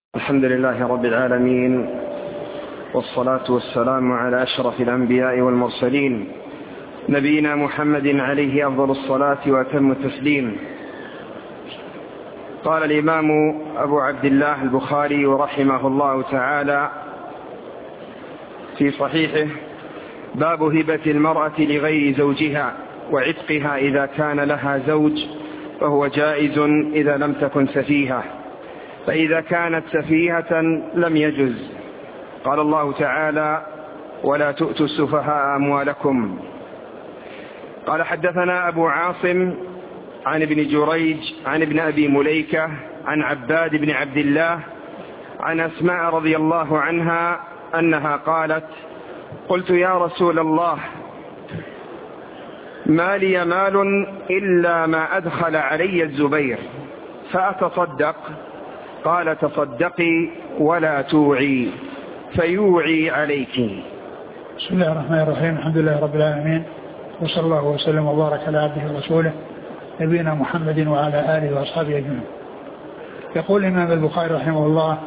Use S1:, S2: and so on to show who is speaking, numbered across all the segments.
S1: الحمد لله رب العالمين، والصلاة والسلام على أشرف الأنبياء والمرسلين، نبينا محمد عليه أفضل الصلاة وأتم التسليم. قال الإمام أبو عبد الله البخاري رحمه الله تعالى في صحيحه: باب هبة المرأة لغير زوجها وعتقها إذا كان لها زوج، فهو جائز إذا لم تكن سفيهة، فإذا كانت سفيهة لم يجز. قال الله تعالى: ولا تؤتوا السفهاء أموالكم. قال: حدثنا أبو عاصم عن ابن جريج عن ابن أبي مليكة عن عباد بن عبد الله عن أسماء رضي الله عنها أنها قالت: قلت يا رسول الله، ما لي مال إلا ما أدخل علي الزبير، فأتصدق؟ قال: تصدقي ولا توعي، فيوعي عليك.
S2: بسم الله الرحمن الرحيم. الحمد لله رب العالمين، وصلى الله وسلم وبارك على عبده ورسوله نبينا محمد وعلى آله وأصحابه أجمعين. يقول الإمام البخاري رحمه الله: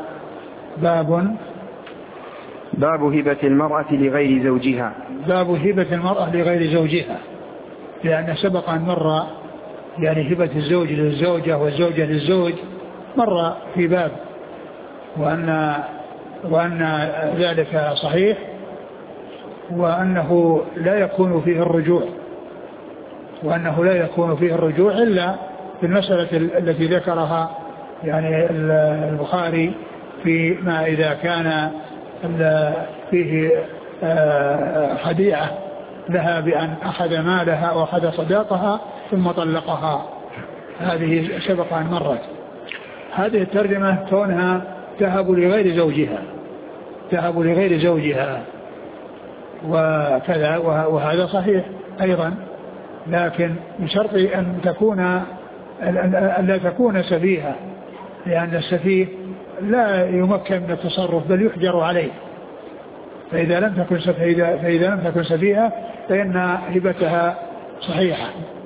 S2: باب
S1: هبة المرأة لغير زوجها.
S2: باب هبة المرأة لغير زوجها، لأن سبق أن مر يعني هبة الزوج للزوجة والزوجة للزوج، مر في باب وأن ذلك صحيح، وأنه لا يكون فيه الرجوع إلا في المسألة التي ذكرها يعني البخاري، فيما إذا كان فيه خديعة لها بأن أخذ مالها أو أخذ صداقها ثم طلقها. هذه سبق أن مرت. هذه الترجمة كونها تهب لغير زوجها وكذا، وهذا صحيح أيضا، لكن بشرط أن لا تكون سفيهة، لأن السفيه لا يمكن من التصرف بل يحجر عليه. فإذا لم تكن سفيهة فإن هبتها صحيحة.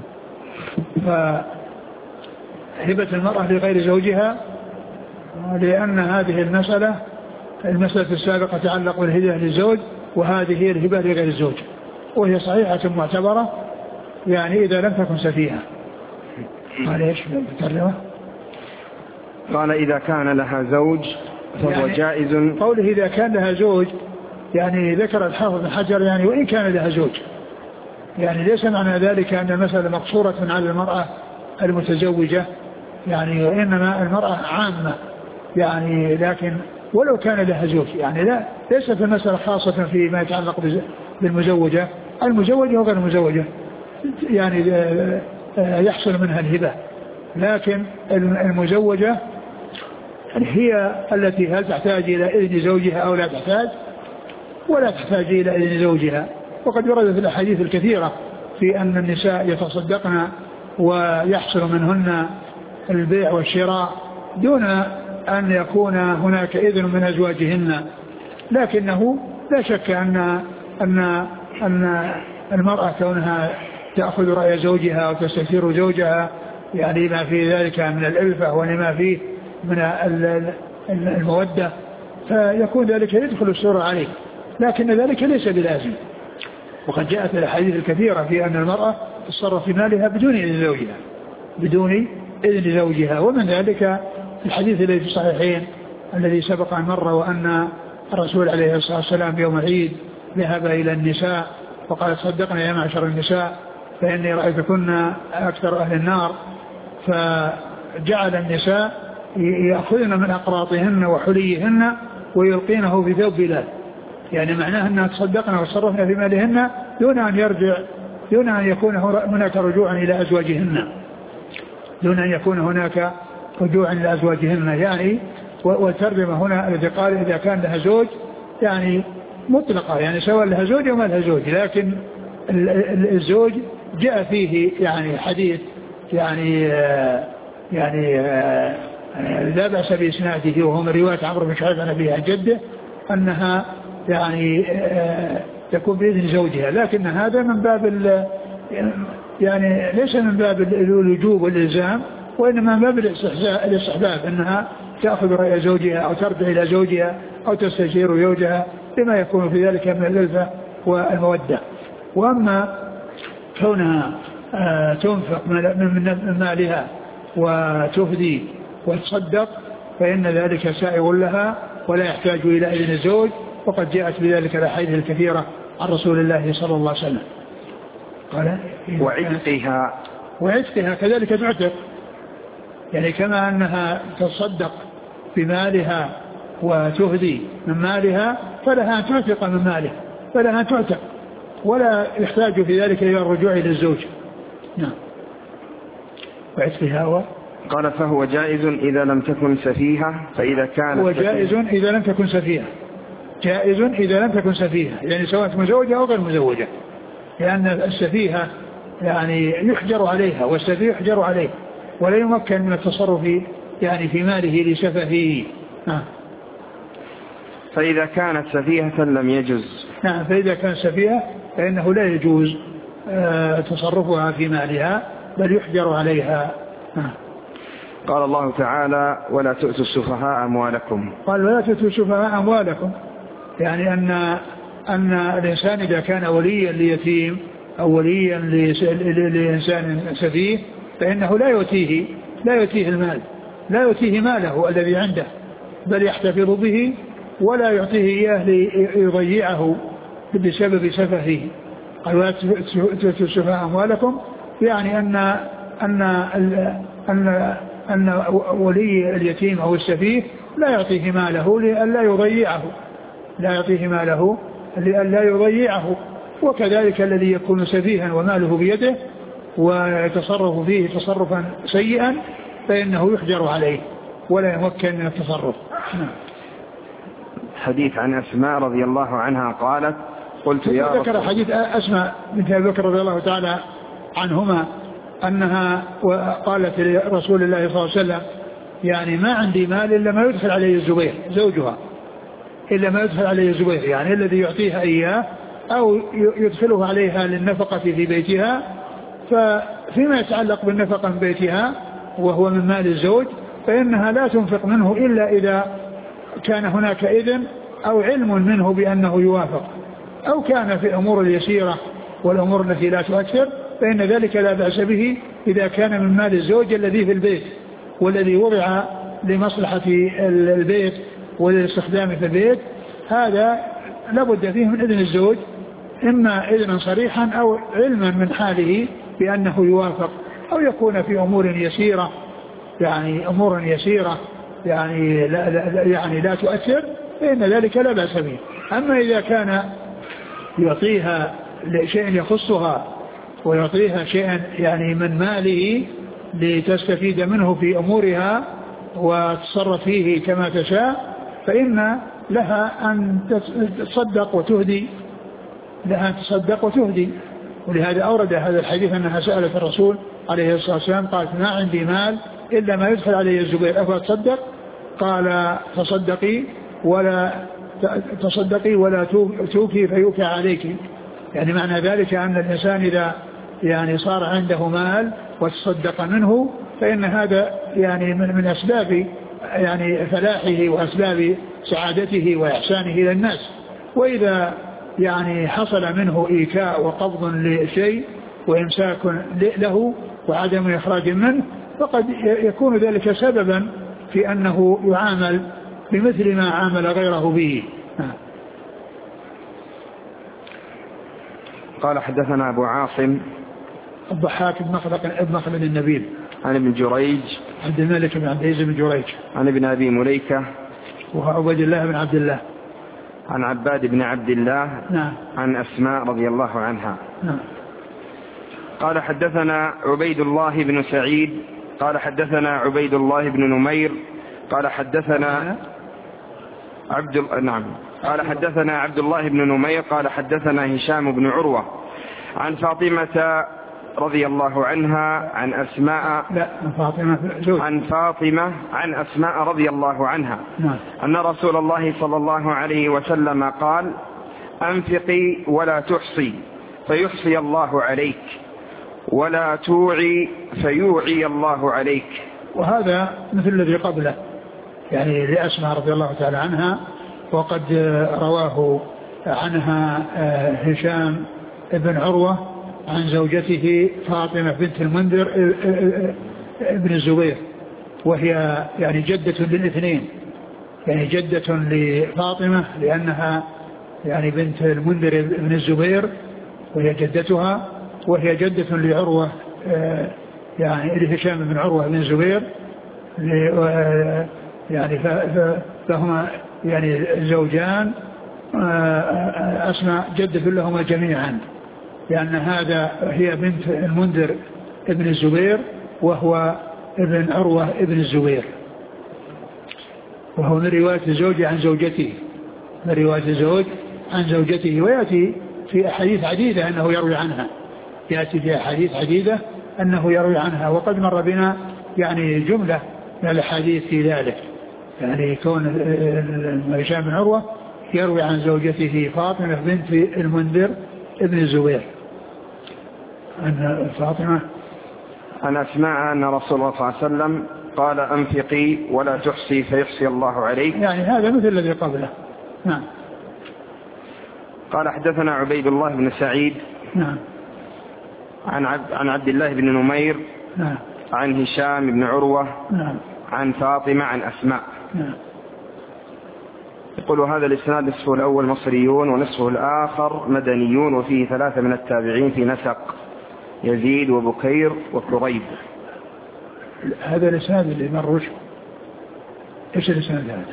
S2: فهبة المرأة لغير زوجها، لأن هذه المسألة السابقة تتعلق بالهبة للزوج، وهذه هي الهبة لغير الزوج، وهي صحيحة معتبرة يعني إذا لم تكن سفيهة. قال إيش بالترجمة؟
S1: قال: إذا كان لها زوج فهو يعني جائز.
S2: قوله إذا كان لها زوج يعني ذكر الحافظ بن حجر يعني وإن كان لها زوج، يعني ليس معنى ذلك أن المسألة مقصورة على المرأة المتزوجة، يعني وإنما المرأة عامة يعني، لكن ولو كان لها زوج يعني ليس في المسألة خاصة فيما يتعلق بالمزوجة. المزوجة وغير المزوجة يعني يحصل منها الهبة، لكن المزوجة هي التي هل تحتاج إلى إذن زوجها أو لا تحتاج، ولا تحتاج إلى إذن زوجها. وقد ورد في الأحاديث الكثيرة في أن النساء يتصدقن ويحصل منهن البيع والشراء دون أن يكون هناك إذن من أزواجهن، لكنه لا شك أن المرأة كونها تأخذ رأي زوجها وتستشير زوجها يعني ما في ذلك من الألفة ولما فيه من المودة، فيكون ذلك يدخل السرور عليه، لكن ذلك ليس بلازم. وقد جاءت الأحاديث الكثيرة في أن المرأة تصرف في مالها بدون إذن زوجها، ومن ذلك الحديث الذي في الصحيحين الذي سبق أن مر، وأن الرسول عليه الصلاة والسلام يوم العيد ذهب إلى النساء وقال: صدقنا يا معشر النساء فإني رأيتكن أكثر أهل النار، فجعل النساء يأخذن من أقراطهن وحليهن ويلقينه في ثوب بلال، يعني معناه أنها تصدقن وتصرفن في مالهن دون أن يكون هناك رجوع إلى أزواجهن، يعني والترجمة هنا الذي قال إذا كان لها زوج يعني مطلقة، يعني سواء لها زوج أو ما لها زوج، لكن الزوج جاء فيه يعني حديث يعني لا بأس بإسناده، وهو من رواية عمرو بن شعيب عن أبيه عن جده أنها يعني تكون بإذن زوجها، لكن هذا من باب يعني ليس من باب الوجوب والإلزام، وإنما من باب الاستحباب، أنها تأخذ رأي زوجها أو ترجع إلى زوجها أو تستشير زوجها لما يكون في ذلك من الألفة والمودة. وأما كونها تنفق من مالها وتفدي وتصدق فإن ذلك سائغ لها ولا يحتاج إلى إذن الزوج، وقد جاءت بذلك الأحاديث الكثيرة عن رسول الله صلى الله عليه وسلم. قال وعتقها كذلك تعتق، يعني كما أنها تصدق بمالها وتهدي من مالها فلها أن تعتق من مالها، فلها أن تعتق ولا يحتاج في ذلك إلى الرجوع إلى الزوج. نعم. وعتقها
S1: قال فهو جائز إذا لم تكن سفيهة، فإذا كانت
S2: هو جائز إذا لم تكن سفيهة، جائز إذا لم تكن سفيهة، يعني سواء مزوجة أو غير مزوجة، لأن السفيهة يعني يحجر عليها والسفيه يحجر عليه ولا يمكن من التصرف يعني في ماله لسفهه.
S1: فإذا كانت سفيهة لم يجوز.
S2: نعم، فإذا كانت سفيهة فإنه لا يجوز تصرفها في مالها بل يحجر عليها.
S1: قال الله تعالى ولا تؤتوا السفهاء أموالكم.
S2: قال ولا تؤتوا السفهاء أموالكم، يعني أن الإنسان إذا كان وليا ليتيم أو وليا لإنسان سفيه فإنه لا يؤتيه المال، لا يؤتيه ماله الذي عنده، بل يحتفظ به ولا يعطيه إياه ليضيعه بسبب سفهه. قال ولا تؤتوا السفهاء أموالكم، يعني أن ولي اليتيم أو السفيه لا يعطيه ماله لئلا يضيعه، لا يعطيه ماله لئلا يضيعه. وكذلك الذي يكون سفيها وماله بيده ويتصرف فيه تصرفا سيئا فإنه يحجر عليه ولا يمكن من التصرف.
S1: حديث عن أسماء رضي الله عنها قالت قلت يا رسول.
S2: ذكر حديث أسماء بنت أبي بكر رضي الله تعالى عنهما أنها قالت لرسول الله صلى الله عليه وسلم يعني ما عندي مال إلا ما يدخل عليه الزبير زوجها، إلا ما يدخل عليه الزبير، يعني الذي يعطيها إياه أو يدخله عليها للنفقة في بيتها. ففيما يتعلق بالنفقة من بيتها وهو من مال الزوج فإنها لا تنفق منه إلا إذا كان هناك إذن أو علم منه بأنه يوافق، أو كان في الأمور اليسيرة والأمور التي لا تؤثر فإن ذلك لا بأس به إذا كان من مال الزوج الذي في البيت والذي وضع لمصلحة البيت والاستخدام في البيت. هذا لابد فيه من إذن الزوج، إما إذنا صريحا أو علما من حاله بأنه يوافق، أو يكون في أمور يسيرة، يعني أمور يسيرة يعني لا تؤثر فإن ذلك لا بأس به. أما إذا كان يعطيها شيء يخصها ويعطيها شيئا يعني من ماله لتستفيد منه في أمورها وتصرف فيه كما تشاء فإن لها أن تصدق وتهدي، لها أن تصدق وتهدي. ولهذا أورد هذا الحديث أنها سألت الرسول عليه الصلاة والسلام قالت ما عندي مال إلا ما يدخل عليه الزبير أفتصدق؟ قال تصدقي ولا توكي فيوكى عليك. يعني معنى ذلك أن الإنسان إذا يعني صار عنده مال وتصدق منه فإن هذا يعني من أسباب يعني فلاحه وأسباب سعادته وإحسانه إلى الناس. وإذا يعني حصل منه إيكاء وقبض لشيء وإمساك له وعدم إخراج منه فقد يكون ذلك سببا في أنه يعامل بمثل ما عامل غيره به.
S1: قال حدثنا أبو عاصم
S2: الضحاك بن مخلد النبيل
S1: عن ابن جريج
S2: عبد الملك بن عبد العزيز بن جريج
S1: عن ابن أبي مليكة
S2: وهو عبد الله بن عبد الله
S1: عن عباد بن عبد الله.
S2: نعم.
S1: عن أسماء رضي الله عنها.
S2: نعم.
S1: قال حدثنا عبيد الله بن سعيد قال حدثنا عبيد الله بن نمير قال حدثنا قال حدثنا عبد الله بن نمير قال حدثنا هشام بن عروة عن فاطمة رضي الله عنها عن أسماء عن أسماء رضي الله عنها أن رسول الله صلى الله عليه وسلم قال أنفقي ولا تحصي فيحصي الله عليك ولا توعي فيوعي الله عليك.
S2: وهذا مثل الذي قبله يعني لأسماء رضي الله تعالى عنها. وقد رواه عنها هشام بن عروة عن زوجته فاطمة بنت المنذر ابن الزبير، وهي يعني جدة للاثنين، يعني جدة لفاطمة لأنها يعني بنت المنذر ابن الزبير وهي جدتها، وهي جدة لعروة يعني لهشام بن عروة بن الزبير، يعني فهما يعني زوجان أسماء جدة لهما جميعا، لأن هذا هي بنت المنذر ابن الزبير وهو ابن عروة ابن الزبير، وهو من رواية الزوج عن زوجته، من رواية الزوج عن زوجته. ويأتي في أحاديث عديدة أنه يروي عنها، يأتي في أحاديث عديدة أنه يروي عنها، وقد مر بنا يعني جملة من الأحاديث في ذلك، يعني كون هشام بن عروة يروي عن زوجته فاطمة بنت المنذر ابن الزبير أن فاطمة
S1: عن أسماء أن رسول الله صلى الله عليه وسلم قال أنفقي ولا تحصي فيحصي الله عليك،
S2: يعني هذا مثل الذي قبله. نعم.
S1: قال حدثنا عبيد الله بن سعيد
S2: نعم
S1: عن عبد الله بن نمير
S2: نعم
S1: عن هشام بن عروة
S2: نعم
S1: عن فاطمة عن أسماء.
S2: نعم.
S1: يقول هذا الإسناد نصفه الأول مصريون ونصفه الآخر مدنيون، وفيه 3 من التابعين في نسق، يزيد وبكير وكريب.
S2: هذا الإسناد اللي مروش إيش الإسناد هذا؟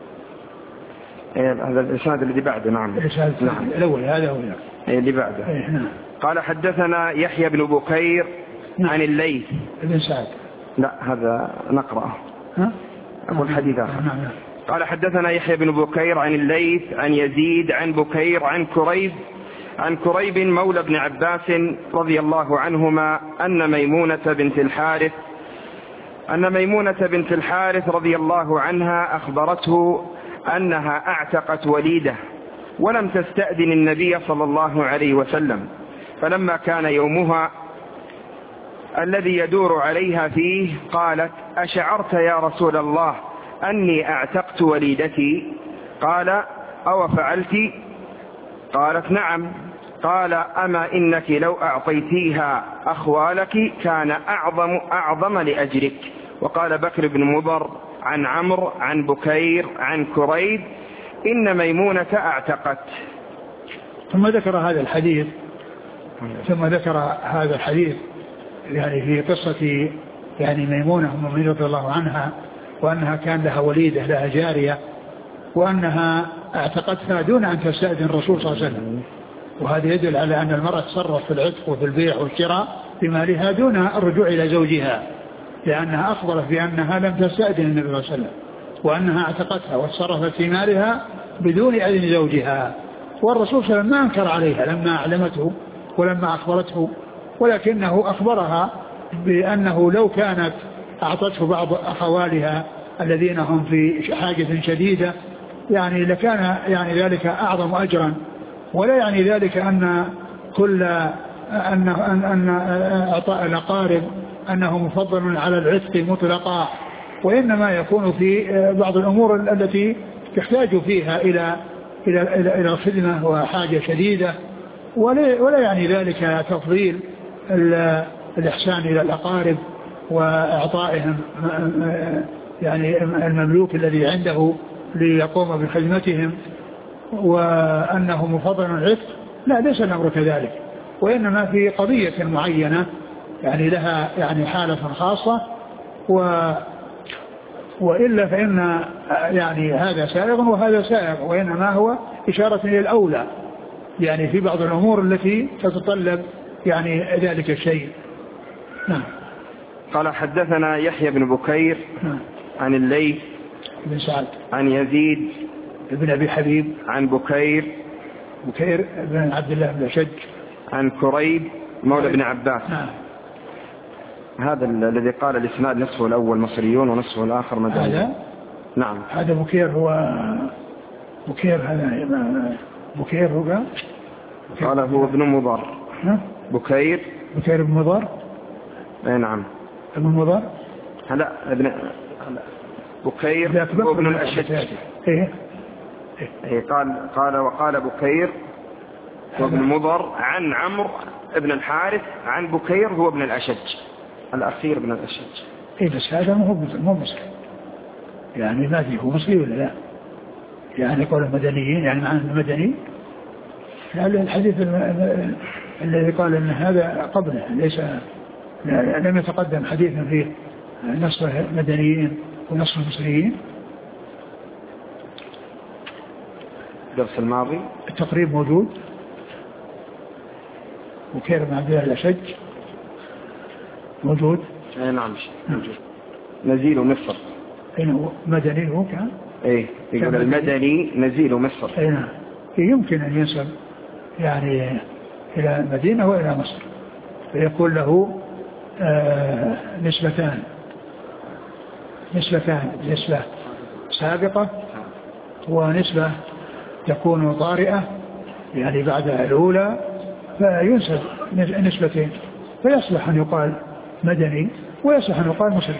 S1: هذا الإسناد الذي بعده. نعم
S2: الإسناد
S1: نعم.
S2: الأول هذا هو
S1: اللي بعده.
S2: نعم.
S1: قال حدثنا يحيى بن بكير عن الليث
S2: بن سعد.
S1: لا هذا نقرأه. أقول حديث آخر.
S2: نعم.
S1: قال حدثنا يحيى بن بكير عن الليث عن يزيد عن بكير عن كريب مولى بن عباس رضي الله عنهما أن ميمونة بنت الحارث رضي الله عنها أخبرته أنها أعتقت وليدة ولم تستأذن النبي صلى الله عليه وسلم، فلما كان يومها الذي يدور عليها فيه قالت أشعرت يا رسول الله أني أعتقت وليدتي؟ قال أو فعلت؟ قالت نعم. قال أما إنك لو أعطيتيها أخوالك كان أعظم لأجرك. وقال بكر بن مضر عن عمرو عن بكير عن كريب إن ميمونة أعتقت.
S2: ثم ذكر هذا الحديث يعني في قصة يعني ميمونة أم رضي الله عنها، وأنها كان لها وليدة لها جارية، وأنها اعتقتها دون أن تستأذن الرسول صلى الله عليه وسلم، وهذا يدل على أن المرأة تصرف في العتق وفي البيع والشراء بمالها دون الرجوع إلى زوجها، لأنها أخبرت بأنها لم تستأذن النبي صلى الله عليه وسلم، وأنها اعتقتها وتصرفت في مالها بدون إذن زوجها. والرسول صلى الله عليه وسلم ما أنكر عليها لما أعلمته ولما أخبرته، ولكنه أخبرها بأنه لو كانت أعطته بعض أخوالها الذين هم في حاجة شديدة يعني لكان يعني ذلك أعظم أجرا، ولا يعني ذلك أن كل أن أعطاء الأقارب أنه مفضل على العتق مطلقا، وإنما يكون في بعض الأمور التي تحتاج فيها إلى خدمة وحاجة شديدة، ولا يعني ذلك تفضيل الإحسان إلى الأقارب وإعطائهم يعني المملوك الذي عنده ليقوم بخدمتهم وأنه مفضل العتق. لا، ليس الأمر كذلك، وإنما في قضية معينة يعني لها يعني حالة خاصة، وإلا فإن يعني هذا سائغ وهذا سائغ، وإنما هو إشارة إلى الأولى يعني في بعض الأمور التي تتطلب يعني ذلك الشيء. نعم.
S1: قال حدثنا يحيى بن بكير عن الليث
S2: بن سعد عن
S1: يزيد
S2: بن أبي حبيب عن
S1: بكير
S2: بن عبد الله بن أشج
S1: عن كريب مولى بن عباس.
S2: نعم.
S1: هذا الذي قال الإسناد نصفه الأول مصريون ونصفه الآخر مدنيون.
S2: هذا
S1: نعم.
S2: هذا بكير هذا بكير
S1: قال هو ابن مضر. بكير
S2: بن مضر.
S1: اي نعم.
S2: ابن مضر.
S1: لا بكير وابن الأشج. وقال بكير وابن مضر عن عمرو ابن الحارث عن بكير هو ابن الأشج الأخير ابن الأشج.
S2: بس هذا مو مصري يعني ما فيه هو مصري ولا لا؟ يعني قول المدنيين يعني معنى المدني الحديث الذي قال ان هذا قبله ليس لم يتقدم حديثا فيه نصر المدنيين ونصر المصريين.
S1: الدرس الماضي
S2: التقريب موجود بكير بن عبد الله الأشج موجود.
S1: نعم موجود. نزيل مصر.
S2: مدني هو كان.
S1: يقول المدني نزيل مصر.
S2: نعم. يمكن أن ينسب يعني إلى المدينة وإلى مصر فيكون له نسبتان نسبة سابقة ونسبة تكون طارئة يعني بعد الأولى فينسب نسبتين فيصلح أن يقال مدني ويصلح أن يقال مسلم.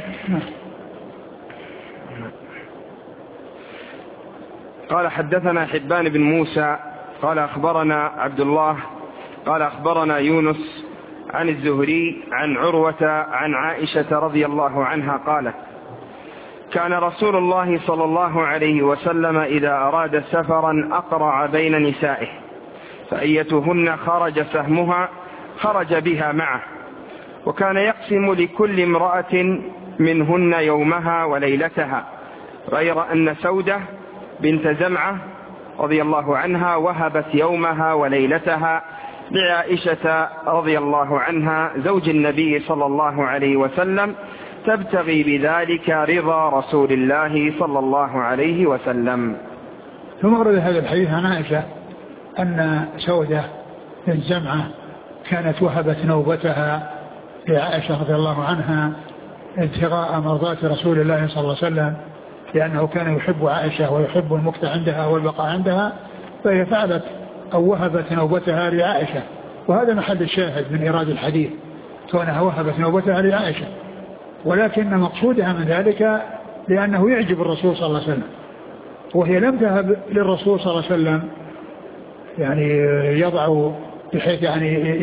S1: قال حدثنا حبان بن موسى قال أخبرنا عبد الله قال أخبرنا يونس عن الزهري عن عروة عن عائشة رضي الله عنها قالت كان رسول الله صلى الله عليه وسلم إذا أراد سفرا أقرع بين نسائه فأيتهن خرج سهمها خرج بها معه وكان يقسم لكل امرأة منهن يومها وليلتها غير أن سودة بنت زمعة رضي الله عنها وهبت يومها وليلتها لعائشة رضي الله عنها زوج النبي صلى الله عليه وسلم تبتغي بذلك رضا رسول الله صلى الله عليه وسلم.
S2: ثم ورد هذا الحديث عن عائشة أن سودة بنت زمعة كانت وهبت نوبتها لعائشة رضي الله عنها ابتغاء مرضات رسول الله صلى الله عليه وسلم لأنه كان يحب عائشة ويحب المكث عندها والبقاء عندها فهي فعلت أو وهبت نوبتها لعائشة وهذا محل الشاهد من إيراد الحديث كونها وهبت نوبتها لعائشة ولكن مقصودها من ذلك لأنه يعجب الرسول صلى الله عليه وسلم وهي لم تهب للرسول صلى الله عليه وسلم يعني يضع بحيث يعني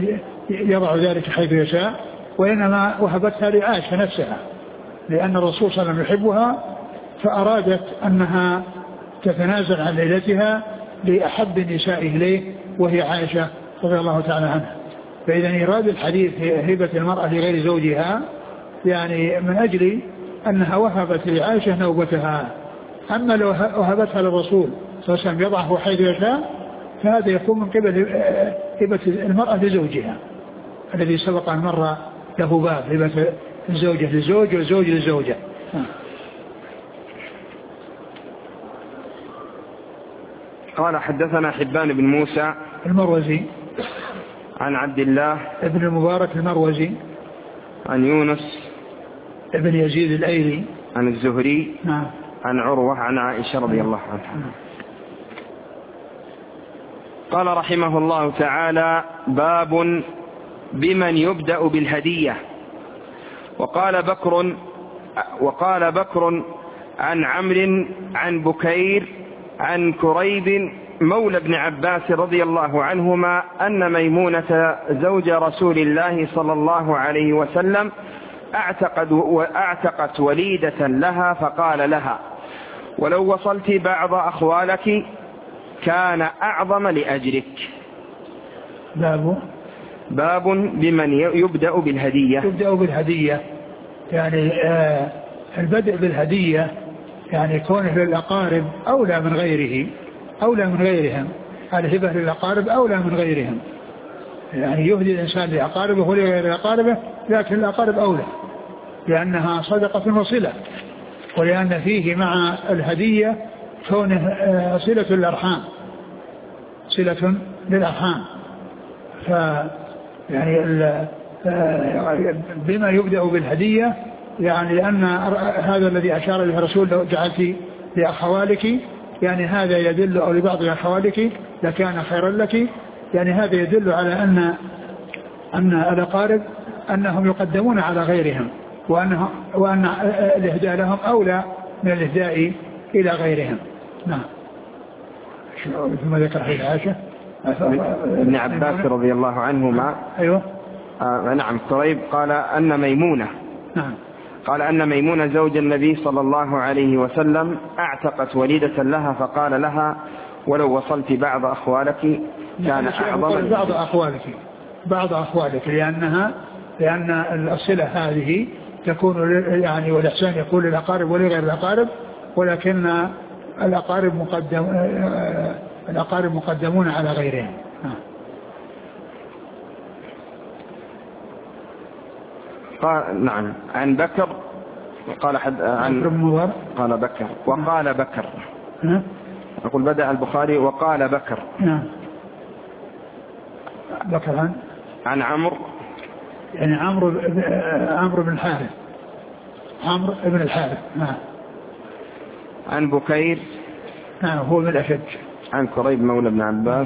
S2: يضع ذلك حيث يشاء وإنما وهبتها لعائشة نفسها لأن الرسول صلى الله عليه وسلم يحبها فأرادت أنها تتنازل عن ليلتها لأحب النساء إليه وهي عائشة رضي الله تعالى عنها. فإذا إيراد الحديث هبة المرأة لغير زوجها يعني من أجل أنها وهبت لعائشة نوبتها أما لو وهبتها للرسول صلى الله عليه وسلم يضعه حيث يشاء فهذا يكون من قبل هبة المرأة لزوجها الذي سبق أن مر له باب هبة الزوجة للزوج والزوج للزوجة.
S1: قال حدثنا حبان بن موسى
S2: المروزي
S1: عن عبد الله
S2: ابن المبارك المروزي
S1: عن يونس
S2: ابن يزيد الأيلي
S1: عن الزهري
S2: نعم
S1: عن عروة عن عائشة رضي الله عنها. قال رحمه الله تعالى باب بمن يبدأ بالهدية. وقال بكر عن عمرو عن بكير عن كريب مولى ابن عباس رضي الله عنهما أن ميمونة زوج رسول الله صلى الله عليه وسلم أعتقت وليدة لها فقال لها ولو وصلت بعض أخوالك كان أعظم لأجرك. باب بمن يبدأ بالهدية.
S2: يبدأ بالهدية يعني البدء بالهدية يعني كونه للأقارب أولى من غيره أولى من غيرهم. الهبة للأقارب أولى من غيرهم يعني يهدي الإنسان لأقاربه ولغير أقاربه لكن الأقارب أولى لأنها صدقة وصلة ولأن فيه مع الهدية كونه صلة الأرحام صلة للأرحام يعني بما يبدأ بالهدية يعني لأن هذا الذي أشار إليه الرسول لو جعلت لأخوالك يعني هذا يدل أو لبعض أخوالك لكان خيرا لك يعني هذا يدل على أن الأقارب أنهم يقدمون على غيرهم وأن الإهداء لهم أولى من الإهداء إلى غيرهم. نعم. ثم ذكر حديث عائشة
S1: ابن عباس رضي الله عنهما.
S2: أيوه.
S1: نعم. كريب قال أن ميمونة.
S2: نعم.
S1: قال أن ميمونة زوج النبي صلى الله عليه وسلم أعتقت وليدة لها فقال لها ولو وصلت بعض أخوالك كان أعظم.
S2: بعض أخوالك لأن الصلة هذه تكون يعني والإحسان يكون للأقارب ولغير الأقارب، ولكن الأقارب مقدمون على غيرهم.
S1: قال نعم عن بكر قال قال بكر وقال بكر. أقول بدأ البخاري وقال بكر.
S2: بكر
S1: عن عمرو
S2: يعني عمرو بن الحارث. عمرو بن الحارث.
S1: عن بكير.
S2: هو من الأشج.
S1: عن كريب مولى بن عباس.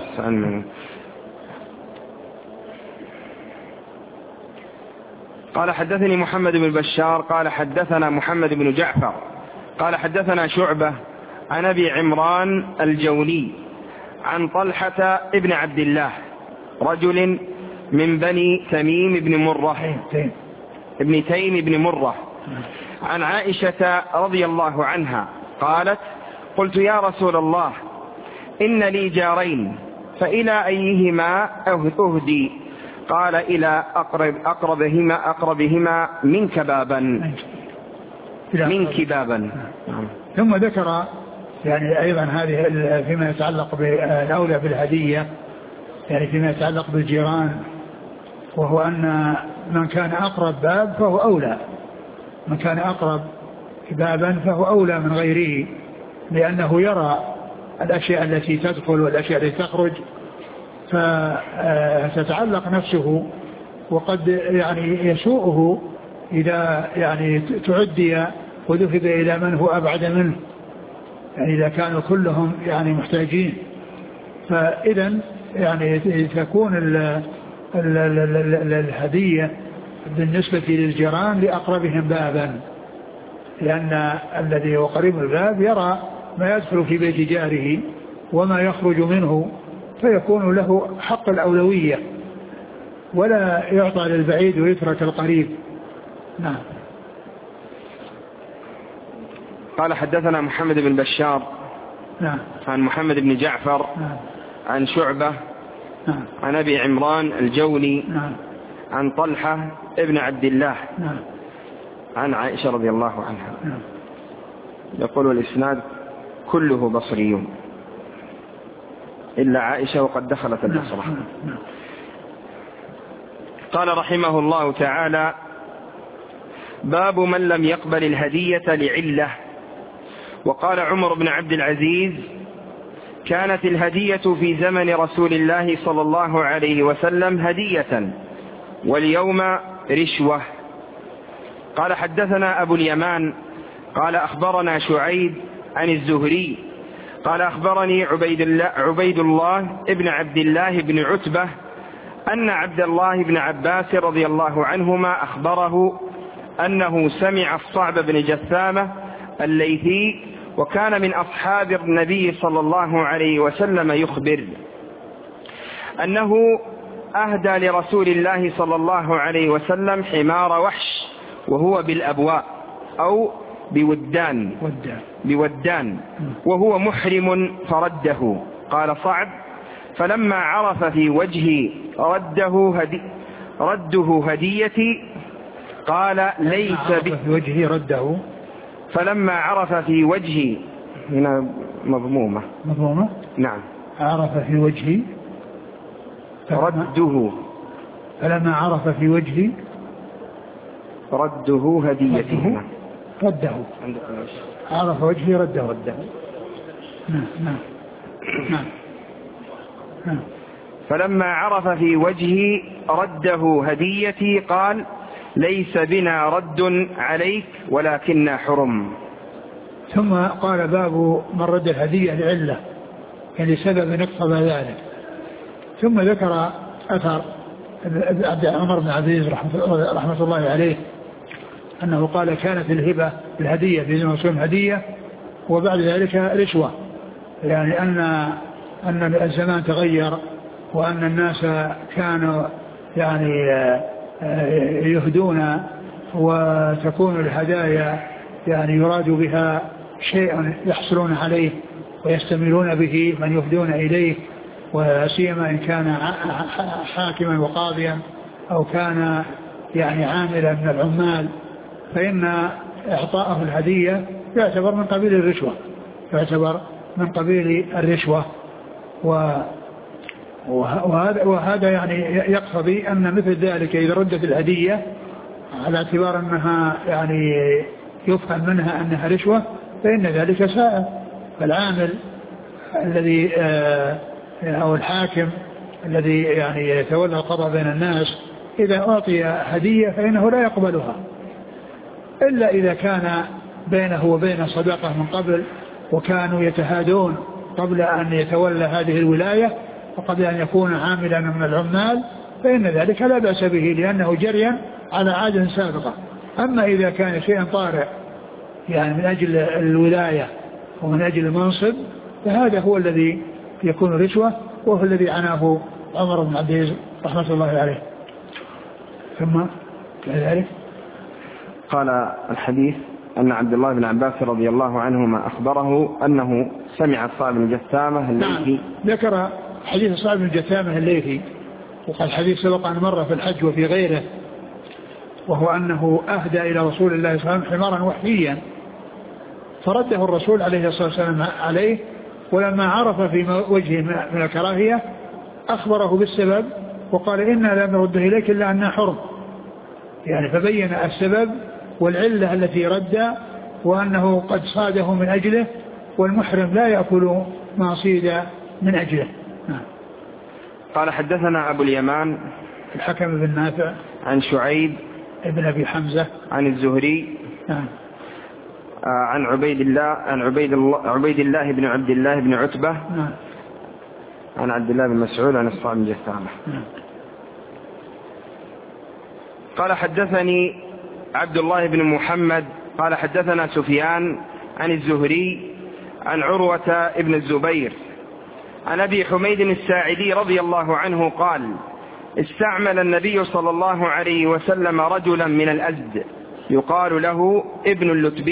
S1: قال حدثني محمد بن بشار قال حدثنا محمد بن جعفر قال حدثنا شعبة عن أبي عمران الجوني عن طلحة ابن عبد الله رجل من بني تميم بن مرة ابن تيم بن مرة عن عائشة رضي الله عنها قالت قلت يا رسول الله إن لي فإلى أيهما أهدي؟ قال إلى أقربهما منك بابا.
S2: ثم ذكر يعني أيضا هذه فيما يتعلق بالأولى بالهدية، يعني فيما يتعلق بالجيران، وهو أن من كان أقرب باب فهو أولى، من كان أقرب بابا فهو أولى من غيره، لأنه يرى الأشياء التي تدخل والأشياء التي تخرج فتتعلق نفسه، وقد يعني يسوءه إذا يعني تعدي وذهب إلى من هو أبعد منه، يعني إذا كانوا كلهم يعني محتاجين. فإذا يعني تكون الهدية بالنسبة للجيران لأقربهم بابا، لأن الذي هو قريب الباب يرى ما يدخل في بيت جاره وما يخرج منه، فيكون له حق الأولوية ولا يعطى للبعيد ويترك القريب. نعم.
S1: قال حدثنا محمد بن بشار.
S2: نعم.
S1: عن محمد بن جعفر.
S2: نعم.
S1: عن شعبة.
S2: نعم.
S1: عن أبي عمران الجوني.
S2: نعم.
S1: عن طلحة ابن عبد الله.
S2: نعم.
S1: عن عائشة رضي الله عنها.
S2: نعم.
S1: يقول الإسناد كله بصريون إلا عائشة وقد دخلت البصرة.
S2: نعم.
S1: قال رحمه الله تعالى باب من لم يقبل الهدية لعلة. وقال عمر بن عبد العزيز كانت الهدية في زمن رسول الله صلى الله عليه وسلم هدية واليوم رشوة. قال حدثنا أبو اليمان قال أخبرنا شعيب عن الزهري قال أخبرني عبيد الله ابن عبد الله بن عتبة أن عبد الله بن عباس رضي الله عنهما أخبره أنه سمع الصعب بن جثامة الليثي وكان من أصحاب النبي صلى الله عليه وسلم يخبر أنه أهدى لرسول الله صلى الله عليه وسلم حمار وحش وهو بالأبواء أو بودان وهو محرم فرده. قال صعب فلما عرف في وجهي رده هديتي قال ليس في
S2: وجهي رده.
S1: فلما عرف في وجهي هنا مضمومة. نعم.
S2: عرف في وجهي
S1: رده.
S2: فلما عرف في وجهي
S1: رده هديته.
S2: رده. عرف وجهي رده. نعم.
S1: فلما عرف في وجهي رده هديتي قال ليس بنا رد عليك ولكننا حرم.
S2: ثم قال باب من رد الهدية لعلة، يعني سبب اقتضى ذلك. ثم ذكر أثر عمر بن عبد العزيز رحمة الله عليه أنه قال كانت الهدية في زمن رسول هدية وبعد ذلك رشوة، يعني أن الزمان تغير وأن الناس كانوا يعني يهدون وتكون الهدايا يعني يراد بها شيء يحصلون عليه ويستمرون به من يهدون إليه، وسيما إن كان حاكما وقاضيا أو كان يعني عاملا من العمال، فإن إعطاءه الهدية يعتبر من قبيل الرشوة، وهذا يعني يقتضي أن مثل ذلك إذا ردت الهدية على اعتبار أنها يعني يفهم منها أنها رشوة فإن ذلك سائر. فالعامل الذي أو الحاكم الذي يعني يتولى القضاء بين الناس إذا أعطي هدية فإنه لا يقبلها إلا إذا كان بينه وبين صداقة من قبل وكانوا يتهادون قبل أن يتولى هذه الولاية وقبل أن يكون عاملا من العمال فإن ذلك لا بأس به لأنه جريا على عادة سابقة. أما إذا كان شيئا طارئ يعني من أجل الولاية ومن أجل المنصب فهذا هو الذي يكون رشوة، وهو الذي عناه عمر بن عبد العزيز رحمة الله عليه. ثم كذلك
S1: قال الحديث أن عبد الله بن عباس رضي الله عنهما أخبره أنه سمع صعب بن جثامة الليثي.
S2: نعم ذكر حديث صعب بن جثامة الليثي، وقال الحديث سبق أن مر في الحج وفي غيره، وهو أنه أهدى إلى رسول الله صلى الله عليه وسلم حمارا وحشيا فرده الرسول عليه الصلاة والسلام عليه، ولما عرف في وجهه من الكراهية أخبره بالسبب وقال إنا لا نرده إليك إلا أننا حرم، يعني فبين السبب والعلة التي رد وأنه قد صاده من أجله، والمحرم لا يأكل ما صيد من أجله.
S1: قال حدثنا أبو اليمان
S2: الحكم بن نافع
S1: عن شعيب
S2: ابن أبي حمزة
S1: عن الزهري عن عبيد الله بن عبد الله بن عتبة عن عبد الله بن مسعود عن الصعب بن جثامة. قال حدثني عبد الله بن محمد قال حدثنا سفيان عن الزهري عن عروة بن الزبير عن أبي حميد الساعدي رضي الله عنه قال استعمل النبي صلى الله عليه وسلم رجلا من الأزد يقال له ابن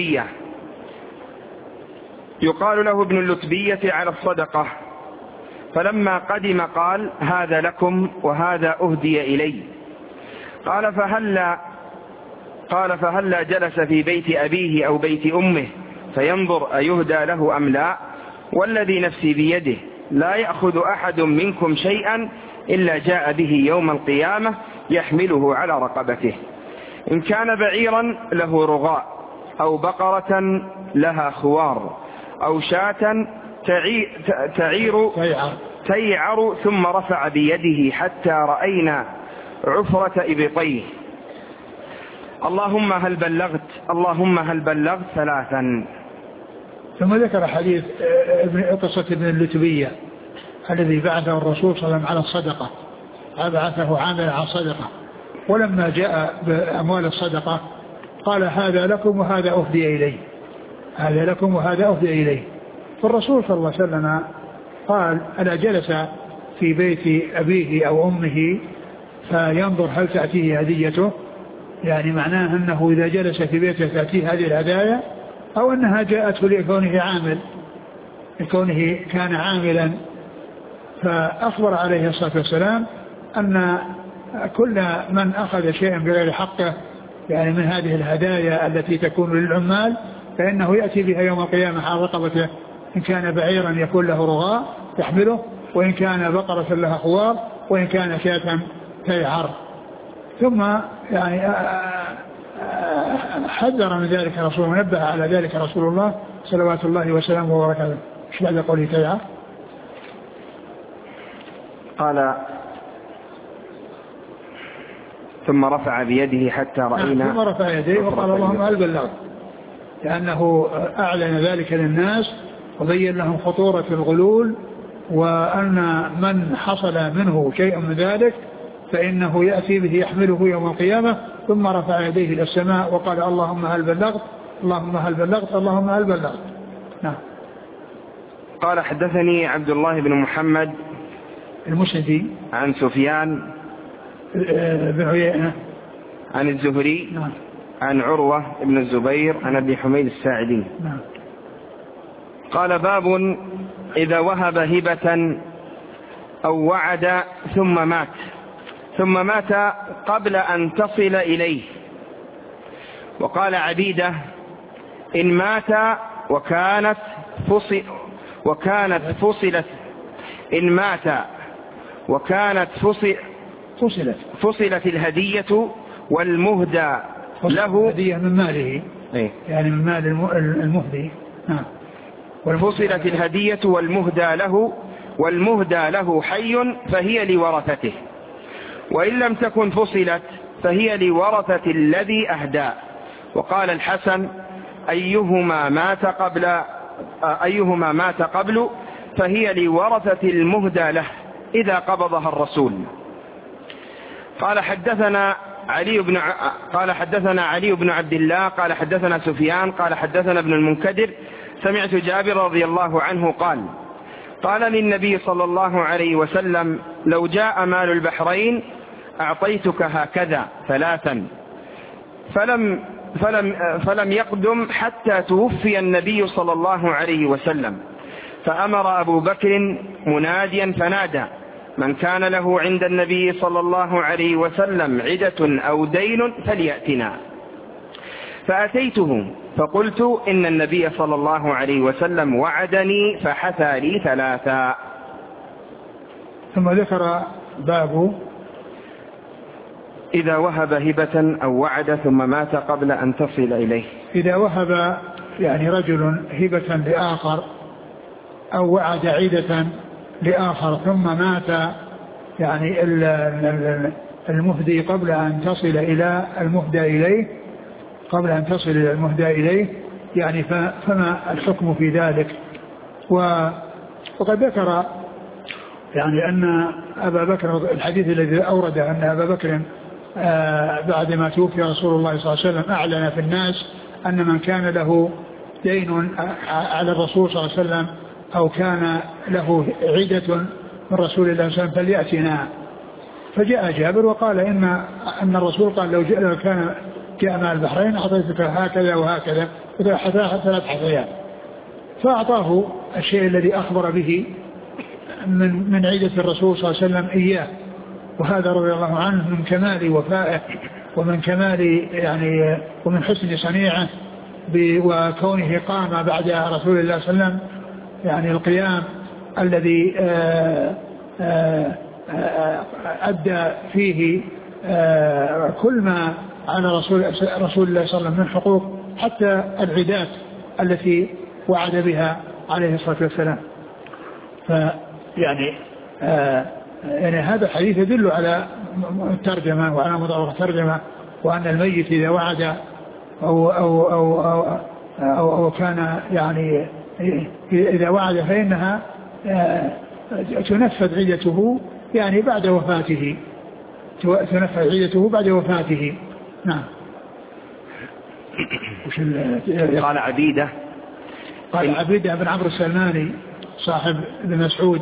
S1: اللتبية على الصدقة، فلما قدم قال هذا لكم وهذا أهدي إلي. قال فهلا جلس في بيت أبيه أو بيت أمه فينظر أيهدى له أم لا، والذي نفسي بيده لا يأخذ أحد منكم شيئا إلا جاء به يوم القيامة يحمله على رقبته، إن كان بعيرا له رغاء أو بقرة لها خوار أو شاة تيعر ثم رفع بيده حتى رأينا عفرة إبطيه اللهم هل بلغت ثلاثا.
S2: ثم ذكر حديث قصة ابن اللتبية الذي بعثه الرسول صلى الله عليه وسلم على الصدقة، بعثه عاملا على الصدقة، ولما جاء بأموال الصدقة قال هذا لكم وهذا أهدي إليه، فالرسول صلى الله عليه وسلم قال ألا جلس في بيت أبيه أو أمه فينظر هل تأتيه هديته، يعني معناه أنه إذا جلس في بيته تأتيه هذه الهدايا، أو أنها جاءته لكونه كان عاملا. فأخبر عليه الصلاة والسلام أن كل من أخذ شيئا بغير حقه يعني من هذه الهدايا التي تكون للعمال فإنه يأتي بها يوم القيامة على رقبته، إن كان بعيرا يكون له رغاء تحمله، وإن كان بقرة لها خوار، وإن كان شاة تيعر. ثم يعني حذر من ذلك رسول الله، نبه على ذلك رسول الله صلوات الله وسلامه وبركاته. ايش بعد قوله تيعر؟
S1: قال ثم رفع بيده حتى رأينا،
S2: ثم رفع يديه وقال اللهم هل بلغت، لأنه أعلن ذلك للناس وبين لهم خطورة الغلول، وأن من حصل منه شيء من ذلك فإنه يأتي به يحمله يوم القيامة ثم رفع يديه إلى السماء وقال اللهم هل بلغت اللهم هل بلغت اللهم هل بلغت. نعم.
S1: قال حدثني عبد الله بن محمد
S2: المسندي
S1: عن سفيان
S2: بن عيينة
S1: عن الزهري
S2: نعم.
S1: عن عروة بن الزبير عن أبي حميد الساعدي
S2: نعم.
S1: قال باب إذا وهب هبة أو وعد ثم مات قبل أن تصل إليه. وقال عبيدة إن مات فصلت الهدية والمهدى له.
S2: هدية من ماله يعني من مال المهدي.
S1: فصلت الهدية والمهدى له حي فهي لورثته، وإن لم تكن فصلت فهي لورثة الذي أهدى. وقال الحسن أيهما مات قبل فهي لورثة المهدى له إذا قبضها الرسول. قال حدثنا علي بن عبد الله قال حدثنا سفيان قال حدثنا ابن المنكدر سمعت جابر رضي الله عنه قال للنبي صلى الله عليه وسلم لو جاء مال البحرين أعطيتك هكذا 3 فلم يقدم حتى توفي النبي صلى الله عليه وسلم، فأمر أبو بكر مناديا فنادى من كان له عند النبي صلى الله عليه وسلم عدة أو دين فليأتنا. فأتيته فقلت إن النبي صلى الله عليه وسلم وعدني فحثى لي 3.
S2: ثم ذكر باب
S1: إذا وهب هبة أو وعد ثم مات قبل أن تصل إليه.
S2: إذا وهب يعني رجل هبة لآخر أو وعد عدة لآخر ثم مات يعني المهدي قبل أن تصل إلى المهدى إليه يعني فما الحكم في ذلك. وقد ذكر يعني أن أبا بكر الحديث الذي أورد أن أبا بكر بعد ما توفي رسول الله صلى الله عليه وسلم أعلن في الناس أن من كان له دين على الرسول صلى الله عليه وسلم أو كان له عدة من رسول الله صلى الله عليه وسلم فليأتنا. فجاء جابر وقال أن الرسول قال لو كان جاء مع البحرين أعطيتك هكذا وهكذا 3 حثيات، فأعطاه الشيء الذي أخبر به من عدة الرسول صلى الله عليه وسلم إياه. وهذا رضي الله عنه من كمال وفائه ومن كمال يعني ومن حسن صنيعه وكونه قام بعد رسول الله صلى الله عليه وسلم يعني القيام الذي أدى فيه كل ما على رسول الله صلى الله عليه وسلم من حقوق حتى العدات التي وعد بها عليه الصلاة والسلام. فيعني يعني هذا الحديث يدل على الترجمة وعلى مضاعف الترجمة، وأن الميت إذا وعد أو كان يعني إذا وعد فإنها تنفذ عدته يعني بعد وفاته. نعم.
S1: قال
S2: عبيدة بن عمرو السلماني صاحب ابن مسعود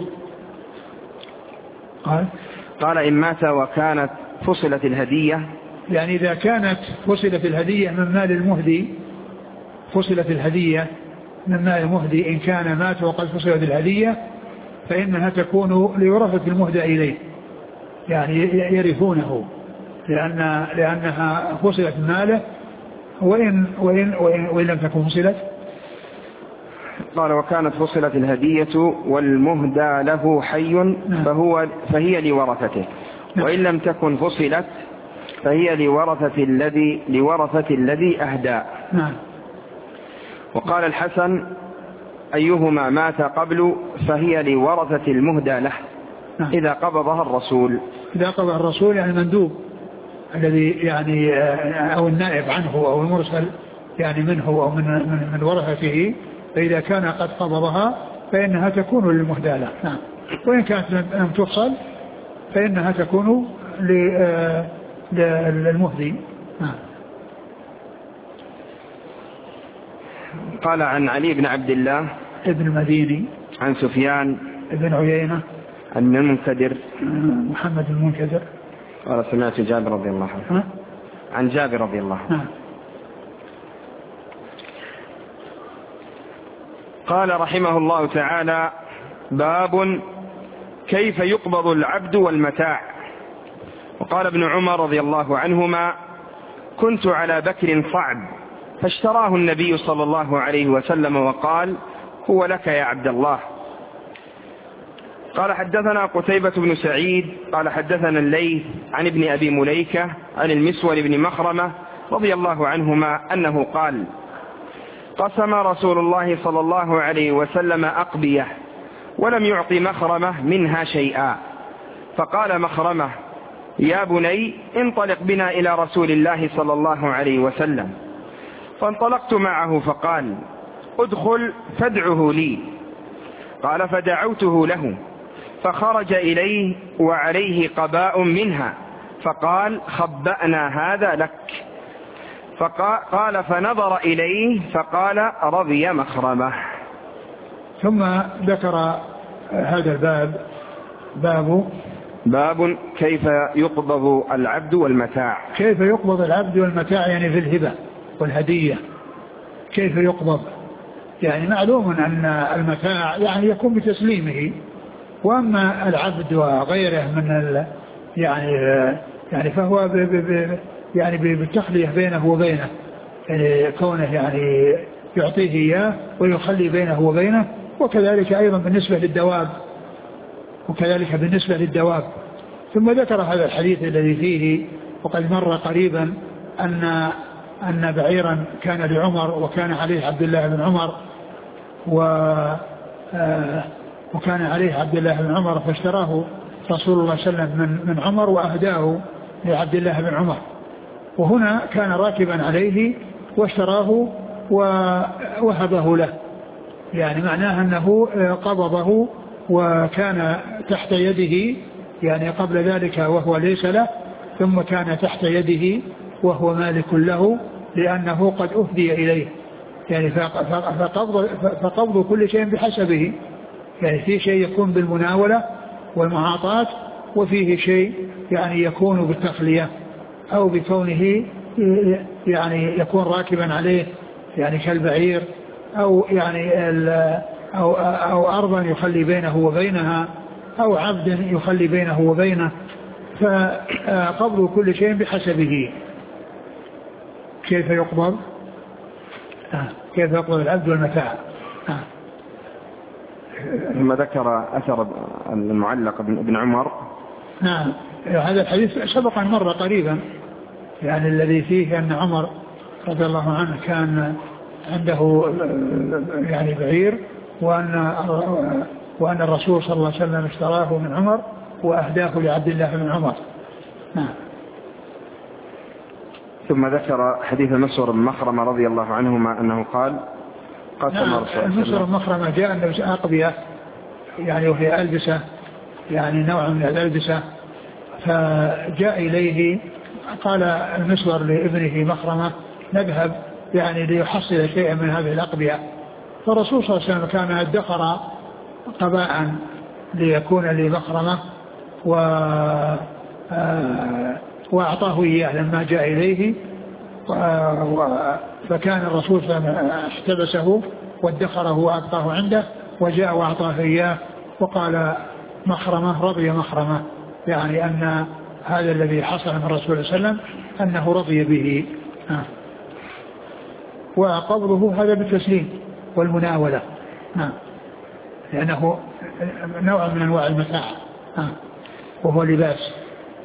S1: قال إن مات وكانت فصلت الهدية،
S2: يعني إذا كانت فصلت الهدية من مال المهدي إن كان مات وقد فصلت الهدية فإنها تكون لورثة المهدى إليه، يعني يرثونه لأنها فصلت ماله وإن لم تكن فصلت.
S1: قال وكانت فصلت الهدية والمهدى له حي فهي لورثته، وإن لم تكن فصلت فهي لورثة الذي أهدى. وقال الحسن أيهما مات قبل فهي لورثة المهدى له إذا قبضها الرسول
S2: يعني مندوب الذي يعني أو النائب عنه أو المرسل يعني منه أو من ورثته، فإذا كان قد قبضها فإنها تكون للمهدى له. وإن كانت لم تفصل فإنها تكون للمهدي
S1: قال عن علي بن عبد الله
S2: ابن المديني
S1: عن سفيان
S2: ابن عيينة
S1: عن المنكدر
S2: محمد المنكدر
S1: قال سمعت جابر رضي الله عنه عن جابر رضي الله عنه قال رحمه الله تعالى: باب كيف يقبض العبد والمتاع. وقال ابن عمر رضي الله عنهما: كنت على بكر صعب فاشتراه النبي صلى الله عليه وسلم وقال: هو لك يا عبد الله. قال حدثنا قتيبة بن سعيد قال حدثنا الليث عن ابن أبي مليكة عن المسور بن مخرمة رضي الله عنهما أنه قال: قسم رسول الله صلى الله عليه وسلم أقبية ولم يعط مخرمة منها شيئا، فقال مخرمة: يا بني انطلق بنا إلى رسول الله صلى الله عليه وسلم. فانطلقت معه فقال: ادخل فادعه لي. قال: فدعوته له فخرج إليه وعليه قباء منها، فقال: خبأنا هذا لك. فقال: فنظر إليه فقال: رضي مخرمة.
S2: ثم ذكر هذا الباب،
S1: باب كيف يقبض العبد والمتاع.
S2: كيف يقبض العبد والمتاع يعني في الهبة والهدية، كيف يقبض؟ يعني معلوم أن المتاع يعني يكون بتسليمه، وأما العبد وغيره من يعني فهو يعني بالتخلية بينه وبينه، يعني كونه يعني يعطيه إياه ويخلي بينه وبينه. وكذلك أيضا بالنسبة للدواب. ثم ذكر هذا الحديث الذي فيه وقد مر قريبا أن بعيرا كان لعمر وكان عليه عبد الله بن عمر وكان عليه عبد الله بن عمر، فاشتراه رسول الله صلى الله عليه وسلم من عمر وأهداه لعبد الله بن عمر. وهنا كان راكبا عليه واشتراه ووهبه له، يعني معناه أنه قبضه وكان تحت يده، يعني قبل ذلك وهو ليس له، ثم كان تحت يده وهو مالك له لأنه قد أهدي إليه. يعني فقبض كل شيء بحسبه، يعني في شيء يكون بالمناولة والمعاطاة، وفيه شيء يعني يكون بالتخلية أو بكونه يعني يكون راكبا عليه يعني كالبعير، أو يعني أو أرضا يخلي بينه وبينها، أو عبد يخلي بينه وبينه. فقبض كل شيء بحسبه. كيف يقبض؟ كيف يقبض العبد والمتاع؟
S1: ثم ذكر أثر المعلق ابن عمر.
S2: نعم، هذا الحديث سبق أن مر قريبا، يعني الذي فيه أن عمر رضي الله عنه كان عنده يعني بعير، وأن الرسول صلى الله عليه وسلم اشتراه من عمر وأهداه لعبد الله بن عمر. نعم.
S1: ثم ذكر حديث المسور بن مخرمة رضي الله عنهما أنه قال: قسم
S2: المسور بن مخرمة جاء أنه أقبية، يعني وهي ألبسة، يعني نوع من الألبسة، فجاء إليه قال المسور لابنه مخرمة: نذهب يعني ليحصل شيئا من هذه الأقبية. فالرسول صلى الله عليه وسلم كان ادخر قباء ليكون لمخرمة وأعطاه إياه لما جاء إليه، فكان الرسول صلى الله عليه وسلم احتبسه وادخره وأبقاه عنده، وجاء وأعطاه إياه وقال مخرمة: رضي مخرمة، يعني أن هذا الذي حصل من الرسول صلى الله عليه وسلم أنه رضي به. وقبضه هذا بالتسليم والمناولة، لأنه نوع من أنواع المتاع وهو لباس.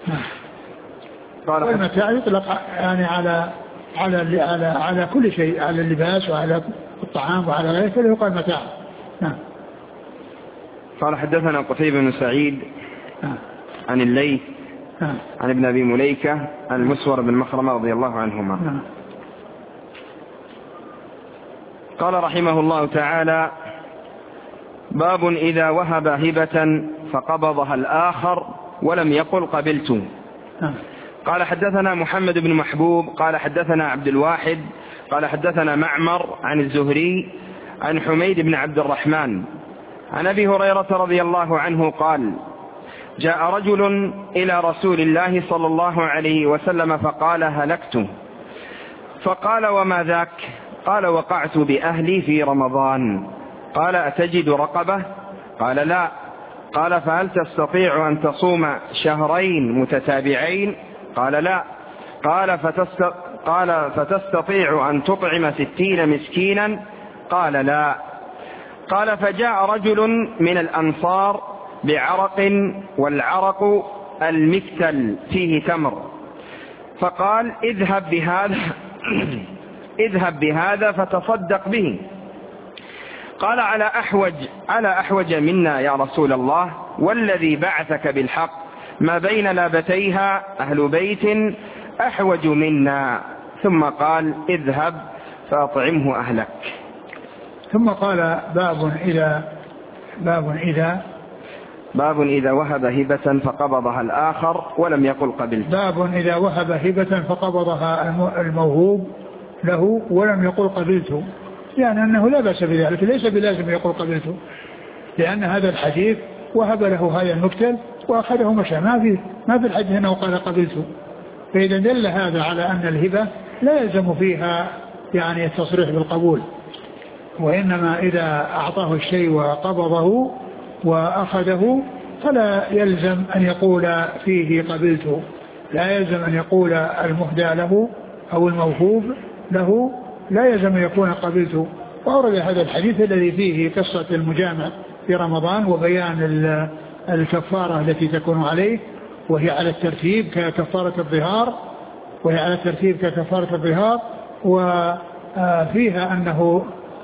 S2: والمتاع يطلق يعني على كل شيء، على اللباس وعلى الطعام وعلى غيره، فله يقال متاع.
S1: قال حدثنا قتيبة بن سعيد عن الليث عن ابن أبي مليكة عن المسور بن مخرمة رضي الله عنهما. قال رحمه الله تعالى: باب إذا وهب هبة فقبضها الآخر ولم يقل قبلت. قال حدثنا محمد بن محبوب قال حدثنا عبد الواحد قال حدثنا معمر عن الزهري عن حميد بن عبد الرحمن عن أبي هريرة رضي الله عنه قال جاء رجل إلى رسول الله صلى الله عليه وسلم فقال هلكت. فقال وما ذاك؟ قال وقعت بأهلي في رمضان. قال أتجد رقبة؟ قال لا. قال فهل تستطيع أن تصوم شهرين متتابعين؟ قال لا. قال فتستطيع أن تطعم 60 مسكينا؟ قال لا. قال فجاء رجل من الأنصار بعرق والعرق المكتل فيه تمر فقال اذهب بهذا فتصدق به. قال على أحوج منا يا رسول الله والذي بعثك بالحق ما بين لابتيها أهل بيت أحوج منا. ثم قال اذهب فأطعمه أهلك.
S2: ثم قال باب إذا
S1: وهب هبة فقبضها الآخر ولم يقل قبلت.
S2: باب إذا وهب هبة فقبضها الموهوب له ولم يقل قبلته، يعني أنه لا بأس بذلك، ليس بلازم يقول قبلته، لأن هذا الحديث وهب له هذا المكتل وأخذه مشى، ما في الحديث أنه قال قبلته. فإذا دل هذا على أن الهبة لا يلزم فيها يعني التصريح بالقبول، وإنما إذا أعطاه الشيء وقبضه وأخذه فلا يلزم أن يقول فيه قبلته، لا يلزم أن يقول المهدى له أو الموهوب له لا يلزم أن يكون قبلته. وأورد هذا الحديث الذي فيه قصة المجامع في رمضان وبيان الكفارة التي تكون عليه، وهي على الترتيب ككفارة الظهار، وفيها أنه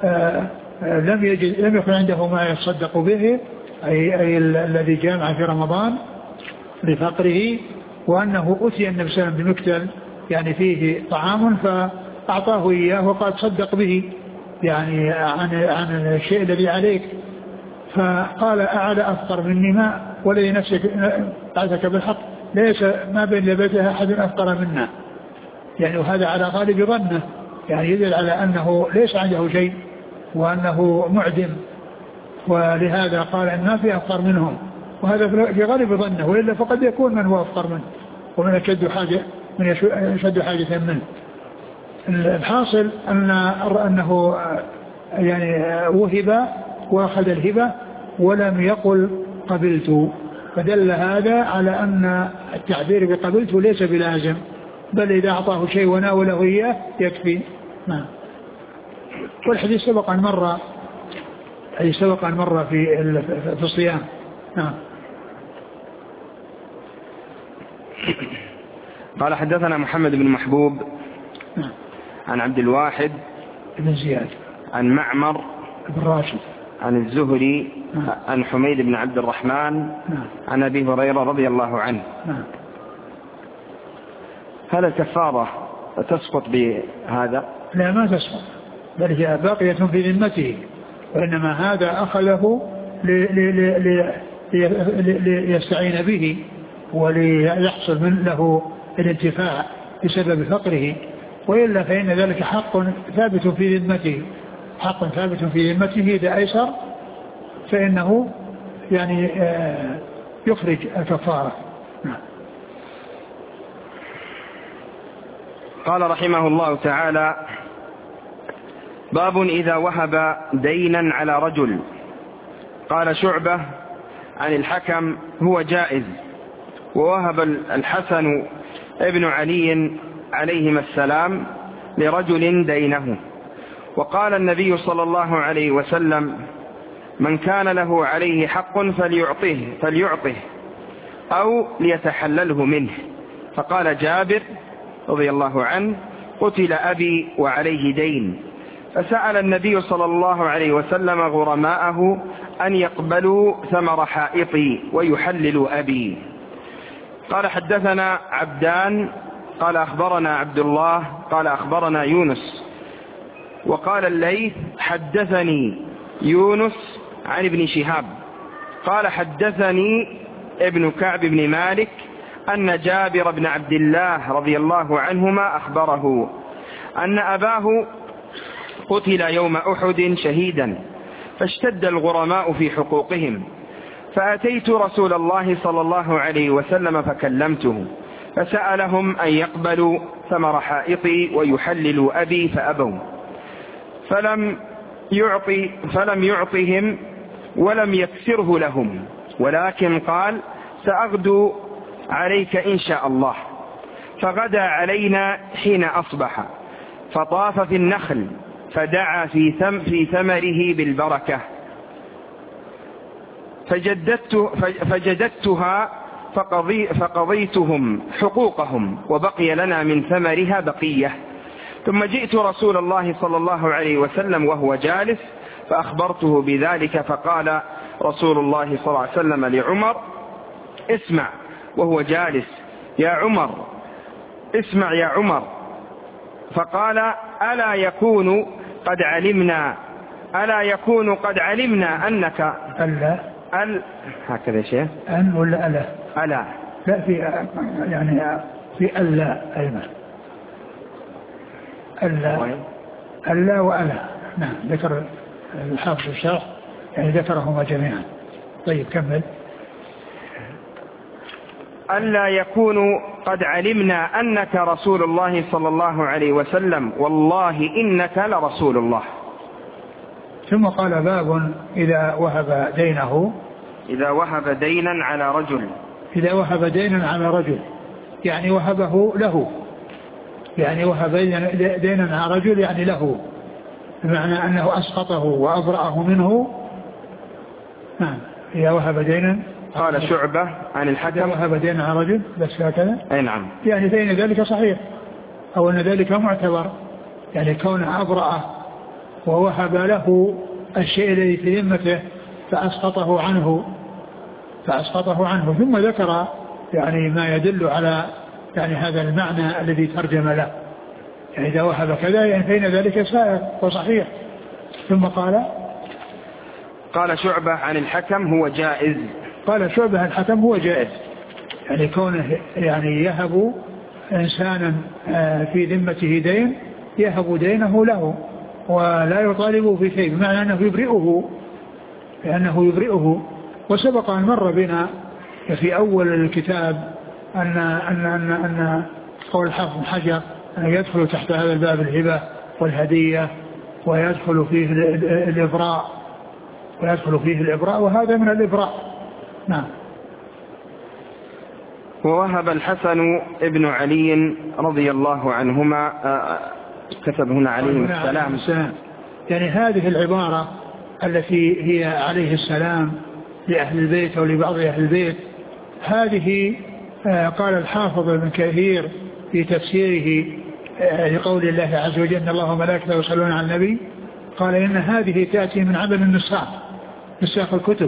S2: لم يكن عنده ما يصدق به، أي الذي جامع في رمضان لفقره، وأنه أتي النبي صلى الله عليه وسلم بمكتل يعني فيه طعام فأعطاه إياه وقال صدق به يعني عن الشيء الذي عليك. فقال أعلى أفقر مني ما والذي نفسك بعثك بالحق ليس ما بين لبيتها أحد أفقر منا، يعني وهذا على غالب ظنه، يعني يدل على أنه ليس عنده شيء وأنه معدم، ولهذا قال أن ما في أفقر منهم، وهذا في غالب ظنه، وإلا فقد يكون من هو أفقر منه ومن أشد حاجة منه. الحاصل أنه يعني وهب وأخذ الهبة ولم يقل قبلت، فدل هذا على أن التعبير بقبلت ليس بلازم، بل إذا أعطاه شيء وناوله إياه يكفي. نعم. والحديث سبق أن مر في الصيام. نعم.
S1: قال حدثنا محمد بن محبوب
S2: نعم.
S1: عن عبد الواحد
S2: بن زياد
S1: عن معمر
S2: بن راشد
S1: عن الزهري
S2: نعم.
S1: عن حميد بن عبد الرحمن
S2: نعم.
S1: عن أبي هريرة رضي الله عنه.
S2: نعم.
S1: هل الكفارة تسقط بهذا؟
S2: لا، ما تسقط، بل هي باقية في ذمته، وإنما هذا أخذه ليستعين به وليحصل من له الانتفاع بسبب فقره، وإلا فإن ذلك حق ثابت في ذمته، إذا أيسر فإنه يعني يخرج الكفارة. نعم.
S1: قال رحمه الله تعالى باب إذا وهب دينا على رجل. قال شعبة عن الحكم هو جائز، ووهب الحسن ابن علي عليهما السلام لرجل دينه، وقال النبي صلى الله عليه وسلم من كان له عليه حق فليعطه أو ليتحلله منه. فقال جابر رضي الله عنه قتل أبي وعليه دين، فسأل النبي صلى الله عليه وسلم غرماءه أن يقبلوا ثمر حائطي ويحللوا أبي. قال حدثنا عبدان قال أخبرنا عبد الله قال أخبرنا يونس، وقال الليث حدثني يونس عن ابن شهاب قال حدثني ابن كعب بن مالك أن جابر بن عبد الله رضي الله عنهما أخبره أن أباه قتل يوم أحد شهيدا، فاشتد الغرماء في حقوقهم، فأتيت رسول الله صلى الله عليه وسلم فكلمته، فسألهم أن يقبلوا ثمر حائطي ويحللوا أبي فأبوا، فلم يعطهم ولم يكسره لهم، ولكن قال: سأغدو عليك إن شاء الله. فغدا علينا حين أصبح، فطاف في النخل، فدعا في ثمره بالبركة، فجددتها فقضيتهم حقوقهم، وبقي لنا من ثمرها بقية. ثم جئت رسول الله صلى الله عليه وسلم وهو جالس، فأخبرته بذلك، فقال رسول الله صلى الله عليه وسلم لعمر: اسمع، وهو جالس: يا عمر، اسمع يا عمر. فقال: ألا يكون قد علمنا أنك هكذا شيء
S2: أن ولا ألا؟
S1: ألا،
S2: لا، في يعني في ألا أيضا، ألا وألا. نعم، ذكر الحافظ الشرح يعني ذكرهما جميعا. طيب كمل.
S1: ألا يكون قد علمنا أنك رسول الله صلى الله عليه وسلم، والله إنك لرسول الله.
S2: ثم قال: باب إذا وهب دينا على رجل. إذا وهب دينا على رجل يعني وهبه له، يعني وهب دينا على رجل يعني له، بمعنى أنه أسقطه وأبرأه منه. نعم، إذا وهب دينا.
S1: قال شعبة عن الحكم:
S2: وهب دينا على رجل، بس هكذا.
S1: أي نعم.
S2: يعني فإن ذلك صحيح، أو أن ذلك معتبر، يعني كونه أبرأه ووهب له الشيء الذي في ذمته فأسقطه عنه. ثم ذكر يعني ما يدل على يعني هذا المعنى الذي ترجم له، يعني إذا وهب كذا يعني فإن ذلك سائر وصحيح. ثم قال
S1: شعبة عن الحكم: هو جائز.
S2: قال شعبة عن الحكم: هو جائز، يعني كونه يعني يهب إنسانا في ذمته دين، يهب دينه له ولا يطالبه في شيء، بمعنى أنه يبرئه. وسبق أن مر بنا في أول الكتاب أن قول الحافظ بن حجر أن يدخل تحت هذا الباب الهبة والهدية، ويدخل فيه الإبراء، وهذا من الإبراء. نعم.
S1: ووهب الحسن ابن علي رضي الله عنهما، كتب هنا عليه السلام،
S2: يعني هذه العبارة التي هي عليه السلام لأهل البيت أو لبعض أهل البيت، هذه قال الحافظ ابن كثير في تفسيره لقول الله عز وجل: إن الله وملائكته يصلون على النبي، قال إن هذه تأتي من عمل نساخ الكتب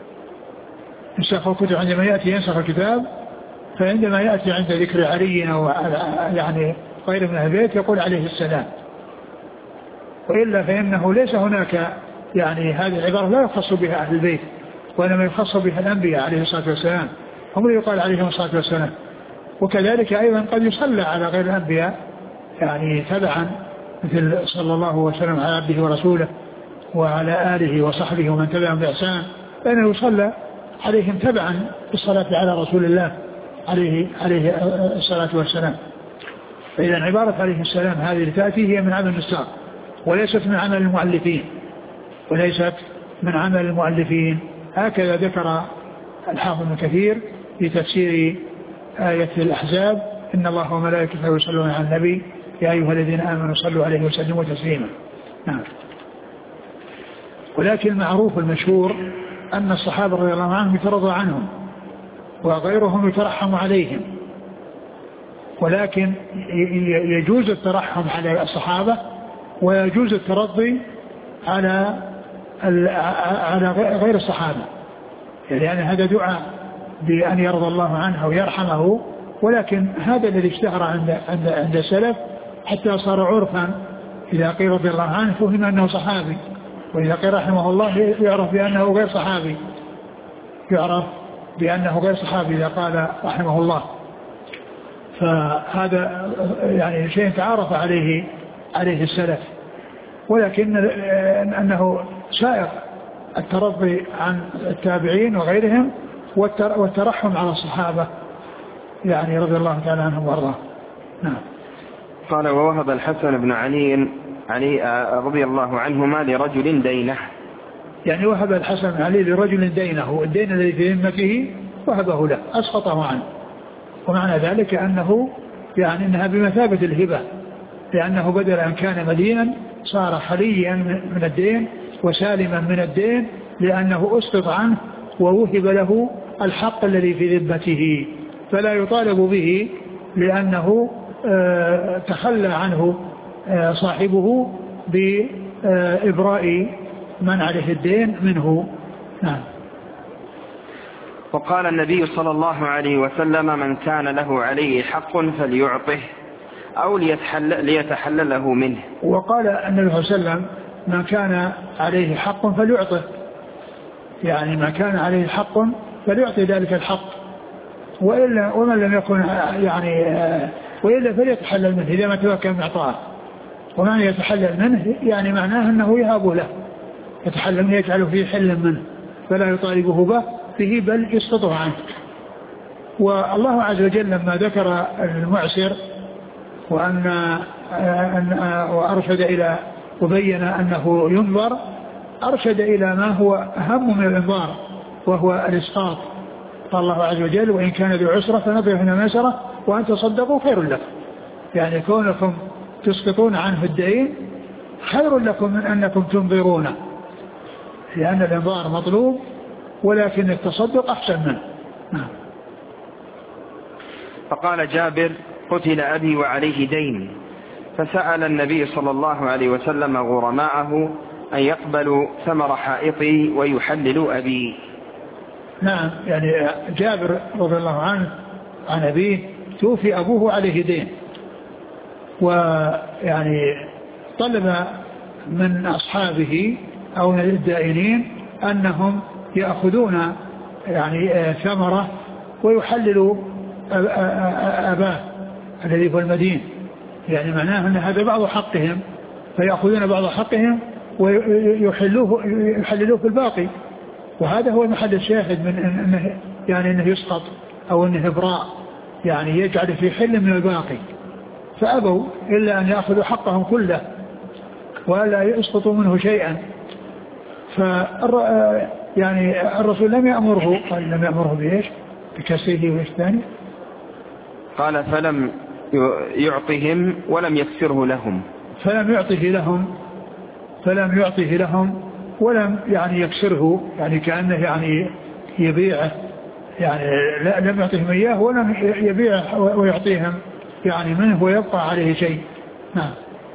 S2: عندما يأتي ينسخ الكتاب، فعندما يأتي عند ذكر علي أو يعني غير من أهل البيت يقول عليه السلام، وإلا فإنه ليس هناك، يعني هذه العبارة لا يخص بها أهل البيت، وإنما يخص بها الأنبياء عليه الصلاة والسلام، هم يقال عليهم الصلاة والسلام. وكذلك أيضا قد يصلى على غير الأنبياء يعني تبعا، مثل صلى الله وسلم على عبده ورسوله وعلى آله وصحبه ومن تبعهم بإحسان، فإنه يصلى عليهم تبعا بالصلاة على رسول الله عليه الصلاة والسلام. فإذا عبارة عليه السلام هذه التي هي من عمل النساخ، وليست من عمل المؤلفين، هكذا ذكر الحافظ ابن كثير في تفسير آية الأحزاب: إن الله وملائكته يصلون على النبي يا أيها الذين آمنوا صلوا عليه وسلموا تسليما. نعم. ولكن المعروف المشهور أن الصحابة رضي الله عنهم يترضى عنهم وغيرهم يترحم عليهم، ولكن يجوز الترحم على الصحابة ويجوز الترضي على غير الصحابة، يعني هذا دعاء بأن يرضى الله عنه ويرحمه، ولكن هذا الذي اشتهر عند السلف حتى صار عرفا. إذا قيل رضي الله عنه فهم أنه صحابي، وإذا قيل رحمه الله يعرف بأنه غير صحابي، إذا قال رحمه الله. فهذا يعني شيء تعارف عليه السلف، ولكن أنه سائر الترضي عن التابعين وغيرهم والترحم على الصحابة يعني رضي الله تعالى عنهم وارضاهم. نعم.
S1: قال ووهب الحسن بن علي رضي الله عنهما لرجل دينه،
S2: يعني وهب الحسن بن علي لرجل دينه، الدين الذي في ذمته وهبه له أسقطه عنه، ومعنى ذلك أنه يعني أنها بمثابة الهبة، لأنه بدل أن كان مدينا صار خليا من الدين وسالما من الدين، لأنه أسقط عنه ووهب له الحق الذي في ذمته، فلا يطالب به لأنه تخلى عنه صاحبه بإبراء من عليه الدين منه. نعم.
S1: وقال النبي صلى الله عليه وسلم من كان له عليه حق فليعطه أو ليتحلله منه.
S2: وقال النبي صلى الله عليه وسلم من كان عليه حق فليعطه، يعني ما كان عليه حق فليعطي ذلك الحق، وإلا ومن لم يكن يعني وإلا فليتحلل منه إذا ما تمكن من إعطائه. ومعنى يتحلل منه يعني معناه أنه يهاب له، يتحلل منه يجعله فيه حل منه، فلا يطالبه به بل يسقطه عنه. والله عز وجل لما ذكر المعسر وأرشد إلى وبين أنه ينظر، أرشد إلى ما هو أهم من الإنظار وهو الإسقاط. قال الله عز وجل وإن كان ذو عسرة فنظر إلى ميسرة وأن تصدقوا خير لكم، يعني كونكم تسقطون عنه الدين خير لكم من أنكم تنظرون، لأن الإنظار مطلوب ولكن التصدق أحسن منه.
S1: فقال جابر قتل أبي وعليه دين، فسأل النبي صلى الله عليه وسلم غرماءه أن يقبلوا ثمر حائطي ويحللوا أبي.
S2: نعم، يعني جابر رضي الله عنه عن أبيه توفي أبوه عليه دين، ويعني طلب من أصحابه أو من الدائنين أنهم يأخذون يعني ثمرة ويحللوا أباه الذي هو المدين، يعني معناه أن هذا بعض حقهم، فيأخذون بعض حقهم ويحلوه في الباقي. وهذا هو محل الشاهد من أنه يعني أنه يسقط أو أنه إبراء، يعني يجعل في حل من الباقي، فأبوا إلا أن يأخذوا حقهم كله ولا يسقطوا منه شيئا. يعني الرسول لم يأمره، قال لم يأمره بإيش؟ بكسره وإيش ثاني؟
S1: قال فلم يعطهم ولم يكسره لهم،
S2: فلم يعطه لهم ولم يعني يكسره، يعني كأنه يعني يبيعه، يعني لم يعطهم إياه ولم يبيعه ويعطيهم يعني منه ويبقى عليه شيء. نعم.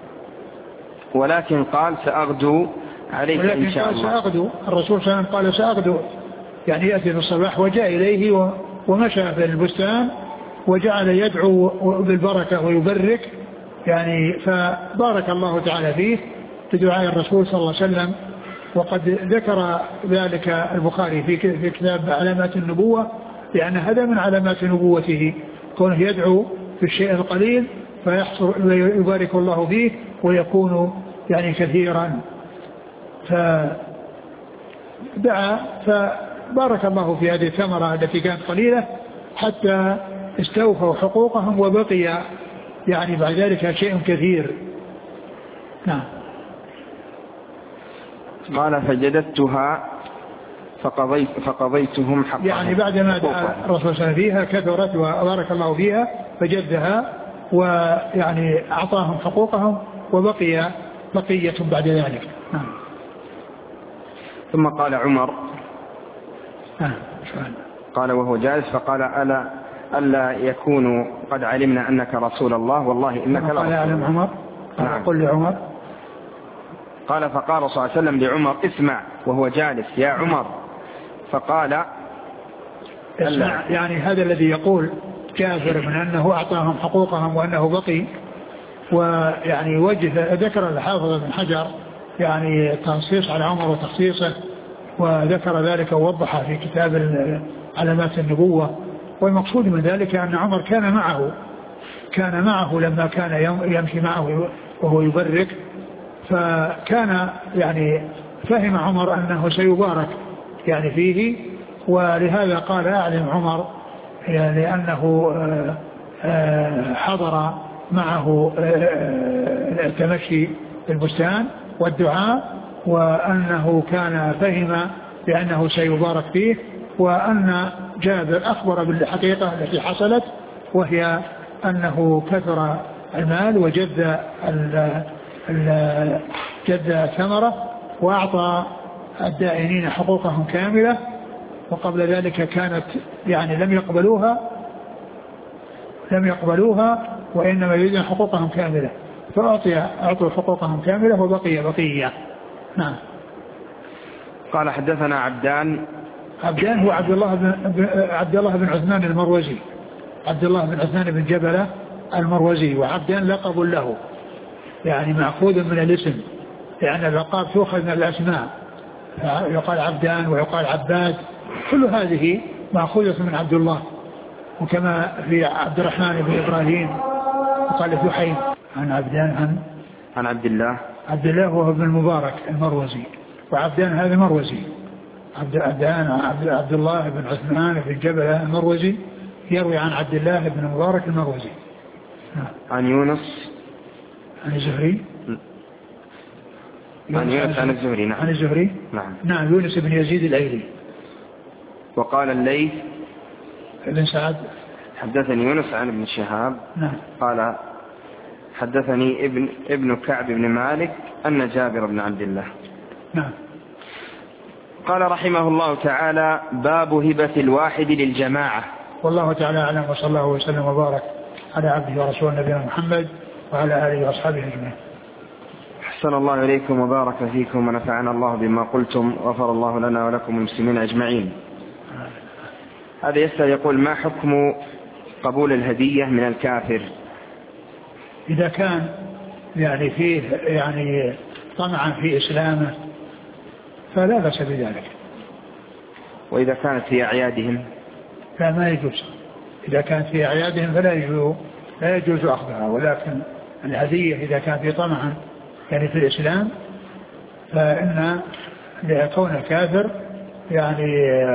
S1: ولكن قال سأغدو عليك إن شاء الله.
S2: سأغدو، الرسول صلى الله عليه وسلم قال سأغدو، يعني يأتي في الصباح، وجاء إليه ومشى في البستان وجعل يدعو بالبركة ويبرك، يعني فبارك الله تعالى فيه بدعاء الرسول صلى الله عليه وسلم. وقد ذكر ذلك البخاري في كتاب علامات النبوة، لأن هذا من علامات نبوته كونه يدعو في الشيء القليل فيحصل ويبارك الله فيه ويكون يعني كثيرا. فدعا فبارك الله في هذه الثمرة التي كانت قليلة حتى استوفوا حقوقهم وبقي يعني بعد ذلك شيء كثير. نعم.
S1: قال فجددتها فقضيتهم حقهم،
S2: يعني بعدما دعا الرسول صلى الله عليه وسلم فيها كثرت وبارك الله فيها فجدها ويعني أعطاهم حقوقهم وبقي بقية بعد ذلك. نعم.
S1: ثم قال عمر قال وهو جالس فقال ألا يكونوا قد علمنا أنك رسول الله والله إنك لرسول.
S2: قال يعلم عمر، قال قل لعمر،
S1: قال فقال صلى الله عليه وسلم لعمر اسمع وهو جالس يا عمر، فقال
S2: اسمع، يعني هذا الذي يقول كافر من أنه أعطاهم حقوقهم وأنه بقي. ويعني وجه ذكر الحافظ بن حجر يعني تنصيص على عمر وتخصيصه، وذكر ذلك ووضح في كتاب علامات النبوة. والمقصود من ذلك أن عمر كان معه كان معه لما كان يمشي معه وهو يبرك، فكان يعني فهم عمر أنه سيبارك يعني فيه، ولهذا قال أعلم عمر يعني أنه حضر معه التمشي في البستان والدعاء، وأنه كان فهم بأنه سيبارك فيه، وأن جابر أخبر بالحقيقة التي حصلت، وهي أنه كثر المال وجد جد ثمرة وأعطى الدائنين حقوقهم كاملة، وقبل ذلك كانت يعني لم يقبلوها وإنما يريدون حقوقهم كاملة، فأعطوا حقوقهم كاملة وبقي بقية. نعم.
S1: قال حدثنا عبدان
S2: هو عبد الله بن عثمان المروزي، عبد الله بن عثمان بن جبلة المروزي، وعبدان لقب له يعني مأخوذ من الاسم، لأن الألقاب تؤخذ من الأسماء، يقال عبدان ويقال عباد، كل هذه مأخوذة من عبد الله. وكما في عبد الرحمن بن إبراهيم وقال ذحيم عن عبدان
S1: عن عبد الله
S2: وهو ابن المبارك المروزي، وعبدان هذا مروزي. عبد الله بن عثمان بن جبلة المروزي يروي عن عبد الله بن المبارك المروزي.
S1: عن يونس
S2: عن الزهري
S1: عن الزهري. نعم.
S2: عن الزهري. نعم. يونس بن يزيد الأيلي.
S1: وقال الليث
S2: بن سعد
S1: حدثني يونس عن ابن شهاب.
S2: نعم.
S1: قال حدثني ابن كعب بن مالك أن جابر بن عبد الله.
S2: نعم.
S1: قال رحمه الله تعالى: باب هبة الواحد للجماعة.
S2: والله تعالى أعلم، وصلى الله وسلم وبارك على عبده ورسوله نبينا محمد وعلى آله وأصحابه أجمعين.
S1: أحسن الله إليكم وبارك فيكم ونفعنا الله بما قلتم، غفر الله لنا ولكم المسلمين أجمعين. هذا يسأل يقول: ما حكم قبول الهدية من الكافر؟
S2: إذا كان يعني فيه يعني طمعا في إسلامه فلا بأس بذلك.
S1: وإذا كانت في أعيادهم؟
S2: لا، ما يجوز. إذا كانت في أعيادهم فلا يجوز أخذها، ولكن الهدية إذا كان في طمعا يعني في الإسلام فإن لكون الكافر يعني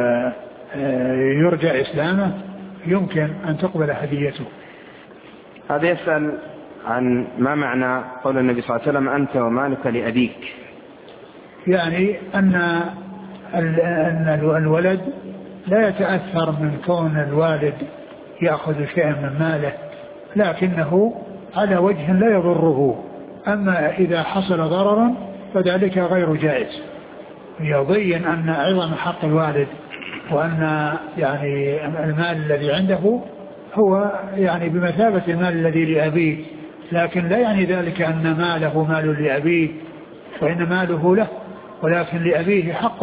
S2: يرجى إسلامه يمكن أن تقبل هديته.
S1: هذا يسأل عن ما معنى قول النبي صلى الله عليه وسلم: أنت ومالك لأبيك.
S2: يعني أن الولد لا يتأثر من كون الوالد يأخذ شيئا من ماله، لكنه على وجه لا يضره. أما إذا حصل ضرر فذلك غير جائز. يبين أن عظم حق الوالد، وأن يعني المال الذي عنده هو يعني بمثابة المال الذي لأبيه، لكن لا يعني ذلك أن ماله مال لأبيه وإن ماله له، ولكن لأبيه حق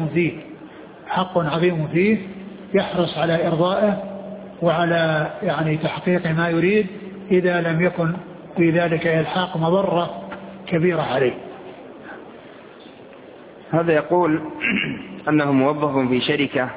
S2: عظيم فيه يحرص على إرضائه وعلى يعني تحقيق ما يريد إذا لم يكن في ذلك إلحاق مضرة كبيرة عليه.
S1: هذا يقول أنه موظف في شركة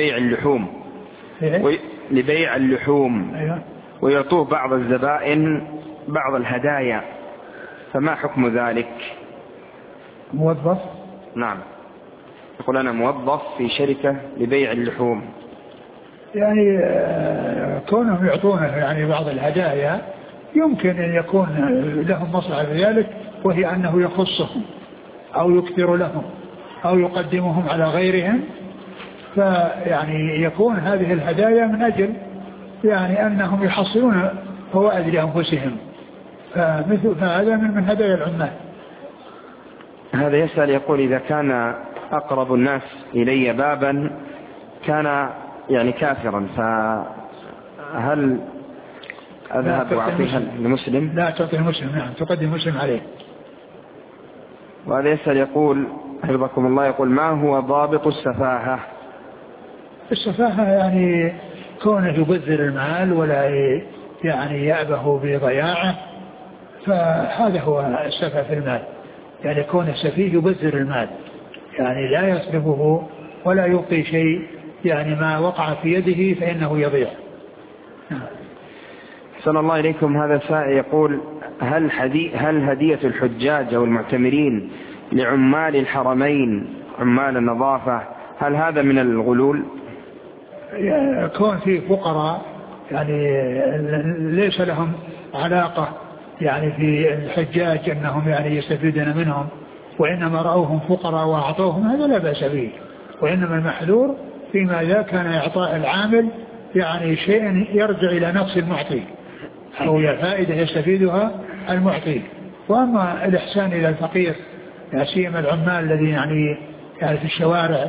S1: لبيع اللحوم
S2: أيوة.
S1: ويعطوه بعض الزبائن بعض الهدايا، فما حكم ذلك؟
S2: موظف؟
S1: نعم، يقول أنا موظف في شركة لبيع اللحوم،
S2: يعني كونهم يعطونه يعني بعض الهدايا يمكن أن يكون لهم مصلحة في ذلك، وهي أنه يخصهم أو يكثر لهم أو يقدمهم على غيرهم، فيعني يكون هذه الهدايا من أجل يعني أنهم يحصلون فوائد لأنفسهم، فهذا من هدايا العمال.
S1: هذا يسأل يقول: إذا كان أقرب الناس إلي بابا كان يعني كافرا، فهل أذهب وأعطيها لمسلم؟
S2: لا تعطي المسلم، نعم، تقدم مسلم عليه.
S1: وهذا يسأل يقول حفظكم الله، يقول: ما هو ضابط السفاهة؟
S2: السفاهة يعني كونه يبذر المال ولا يعني يأبه بضياعه، فهذا هو السفه في المال، يعني كون السفيه يبذر المال يعني لا يصرفه ولا يعطي شيء، يعني ما وقع في يده فإنه يضيع.
S1: أحسن الله إليكم. هذا سائل يقول: هل هدية الحجاج أو المعتمرين لعمال الحرمين عمال النظافة هل هذا من الغلول؟
S2: كون في فقراء يعني ليس لهم علاقة يعني في الحجاج أنهم يعني يستفيدون منهم، وإنما رأوهم فقراء وأعطوهم، هذا لا بأس به. وإنما المحذور فيما إذا كان إعطاء العامل يعني شيء يرجع إلى نقص المعطي أو إلى فائدة يستفيدها المعطي. وأما الإحسان إلى الفقير لا سيما العمال الذين يعني في الشوارع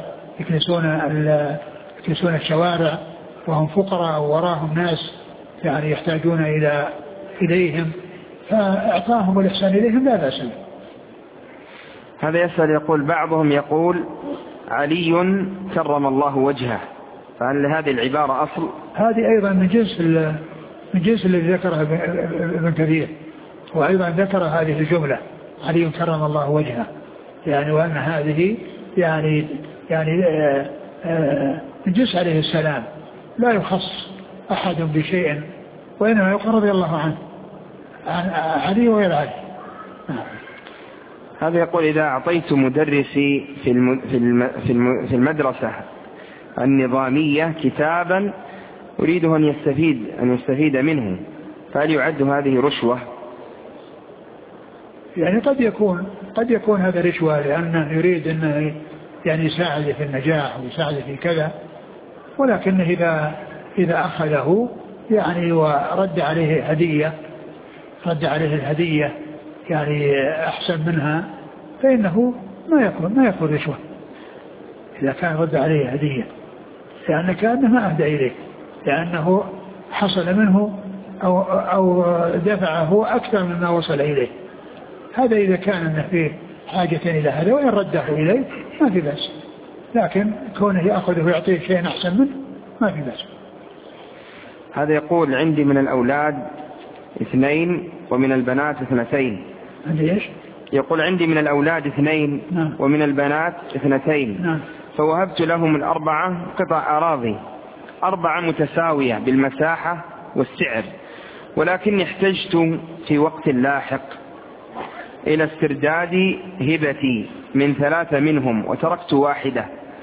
S2: يكنسون الشوارع وهم فقراء ووراهم ناس يعني يحتاجون إليهم، فإعطاهم والإحسان إليهم لا بأس به.
S1: هذا يسأل يقول: بعضهم يقول علي كرم الله وجهه، فهل هذه العبارة أصل؟
S2: هذه أيضا من جنس الذي ذكرها ابن كثير، وأيضا ذكر هذه الجملة علي كرم الله وجهه، يعني وأن هذه يعني من جنس عليه السلام، لا يخص أحد بشيء، وإنما يقول رضي الله عنه عن علي وغير علي.
S1: هذا يقول: إذا أعطيت مدرسي في المدرسة النظامية كتابا أريده أن يستفيد منه، فهل يعد هذه رشوة؟
S2: يعني قد يكون هذا رشوة، لأنه يريد أنه يعني يساعد في النجاح ويساعد في كذا، ولكن إذا أخذه يعني ورد عليه الهدية يعني أحسن منها، فإنه ما يكون رشوة إذا كان رد عليه هدية، لأن كأنه ما أهدى إليه، لأنه حصل منه أو دفعه أكثر مما وصل إليه. هذا إذا كان فيه حاجة إلى هذا، وإن رده إليه ما في بأس، لكن كونه يأخذه ويعطيه شيء أحسن منه ما في بأس.
S1: هذا يقول: عندي من الأولاد 2 ومن البنات 2.
S2: عندي إيش؟
S1: يقول: عندي من الأولاد 2
S2: نعم.
S1: ومن البنات 2.
S2: نعم.
S1: فوهبت لهم 4 قطع أراضي 4 متساوية بالمساحة والسعر، ولكن احتجت في وقت لاحق إلى استرداد هبتي من 3 منهم، وتركت 1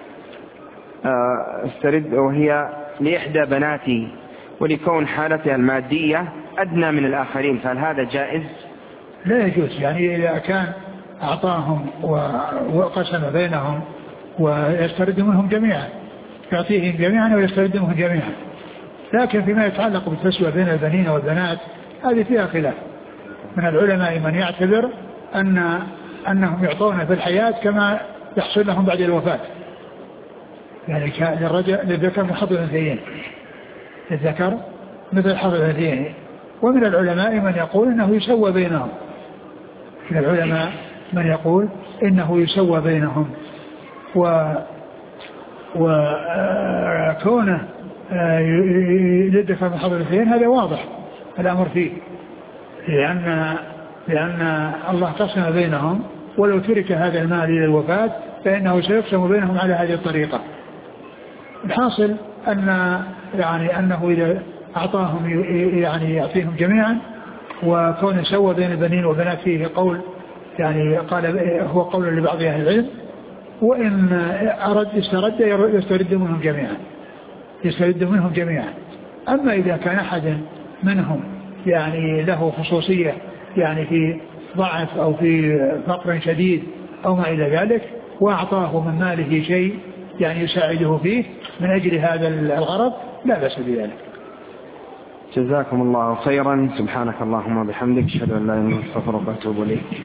S1: استرد، وهي لإحدى بناتي، ولكون حالتها المادية أدنى من الآخرين، فهل هذا جائز؟
S2: لا يجوز، يعني إذا كان أعطاهم وقسم بينهم ويسترد منهم جميعا، يعطيهم جميعا ويسترد منهم جميعا. لكن فيما يتعلق بالتسوية بين البنين والبنات هذه فيها خلاف. من العلماء من يعتبر أنهم يعطون في الحياة كما يحصل لهم بعد الوفاة، يعني للذكر من حظ الأنثيين، للذكر مثل حظ الأنثيين. ومن العلماء من يقول إنه يسوى بينهم، من العلماء من يقول إنه يسوى بينهم، وكونه للذكر من حظ الأنثيين هذا واضح الأمر فيه، لأن الله قسم بينهم، ولو ترك هذا المال إلى الوفاة فإنه سيقسم بينهم على هذه الطريقة. الحاصل أنه إذا أعطاهم يعني يعطيهم جميعا، وكون سوى بين البنين والبنات فيه قول يعني قال هو قول لبعض أهل العلم، وإن أرد يسترد منهم جميعا. أما إذا كان أحد منهم يعني له خصوصية يعني في ضعف أو في فقر شديد أو ما إلى ذلك، وأعطاه من ماله شيء يعني يساعده فيه من أجل هذا الغرض، لا بأس بذلك.
S1: جزاكم الله خيرا. سبحانك اللهم وبحمدك، أشهد أن لا إله إلا أنت، أستغفرك وأتوب إليك.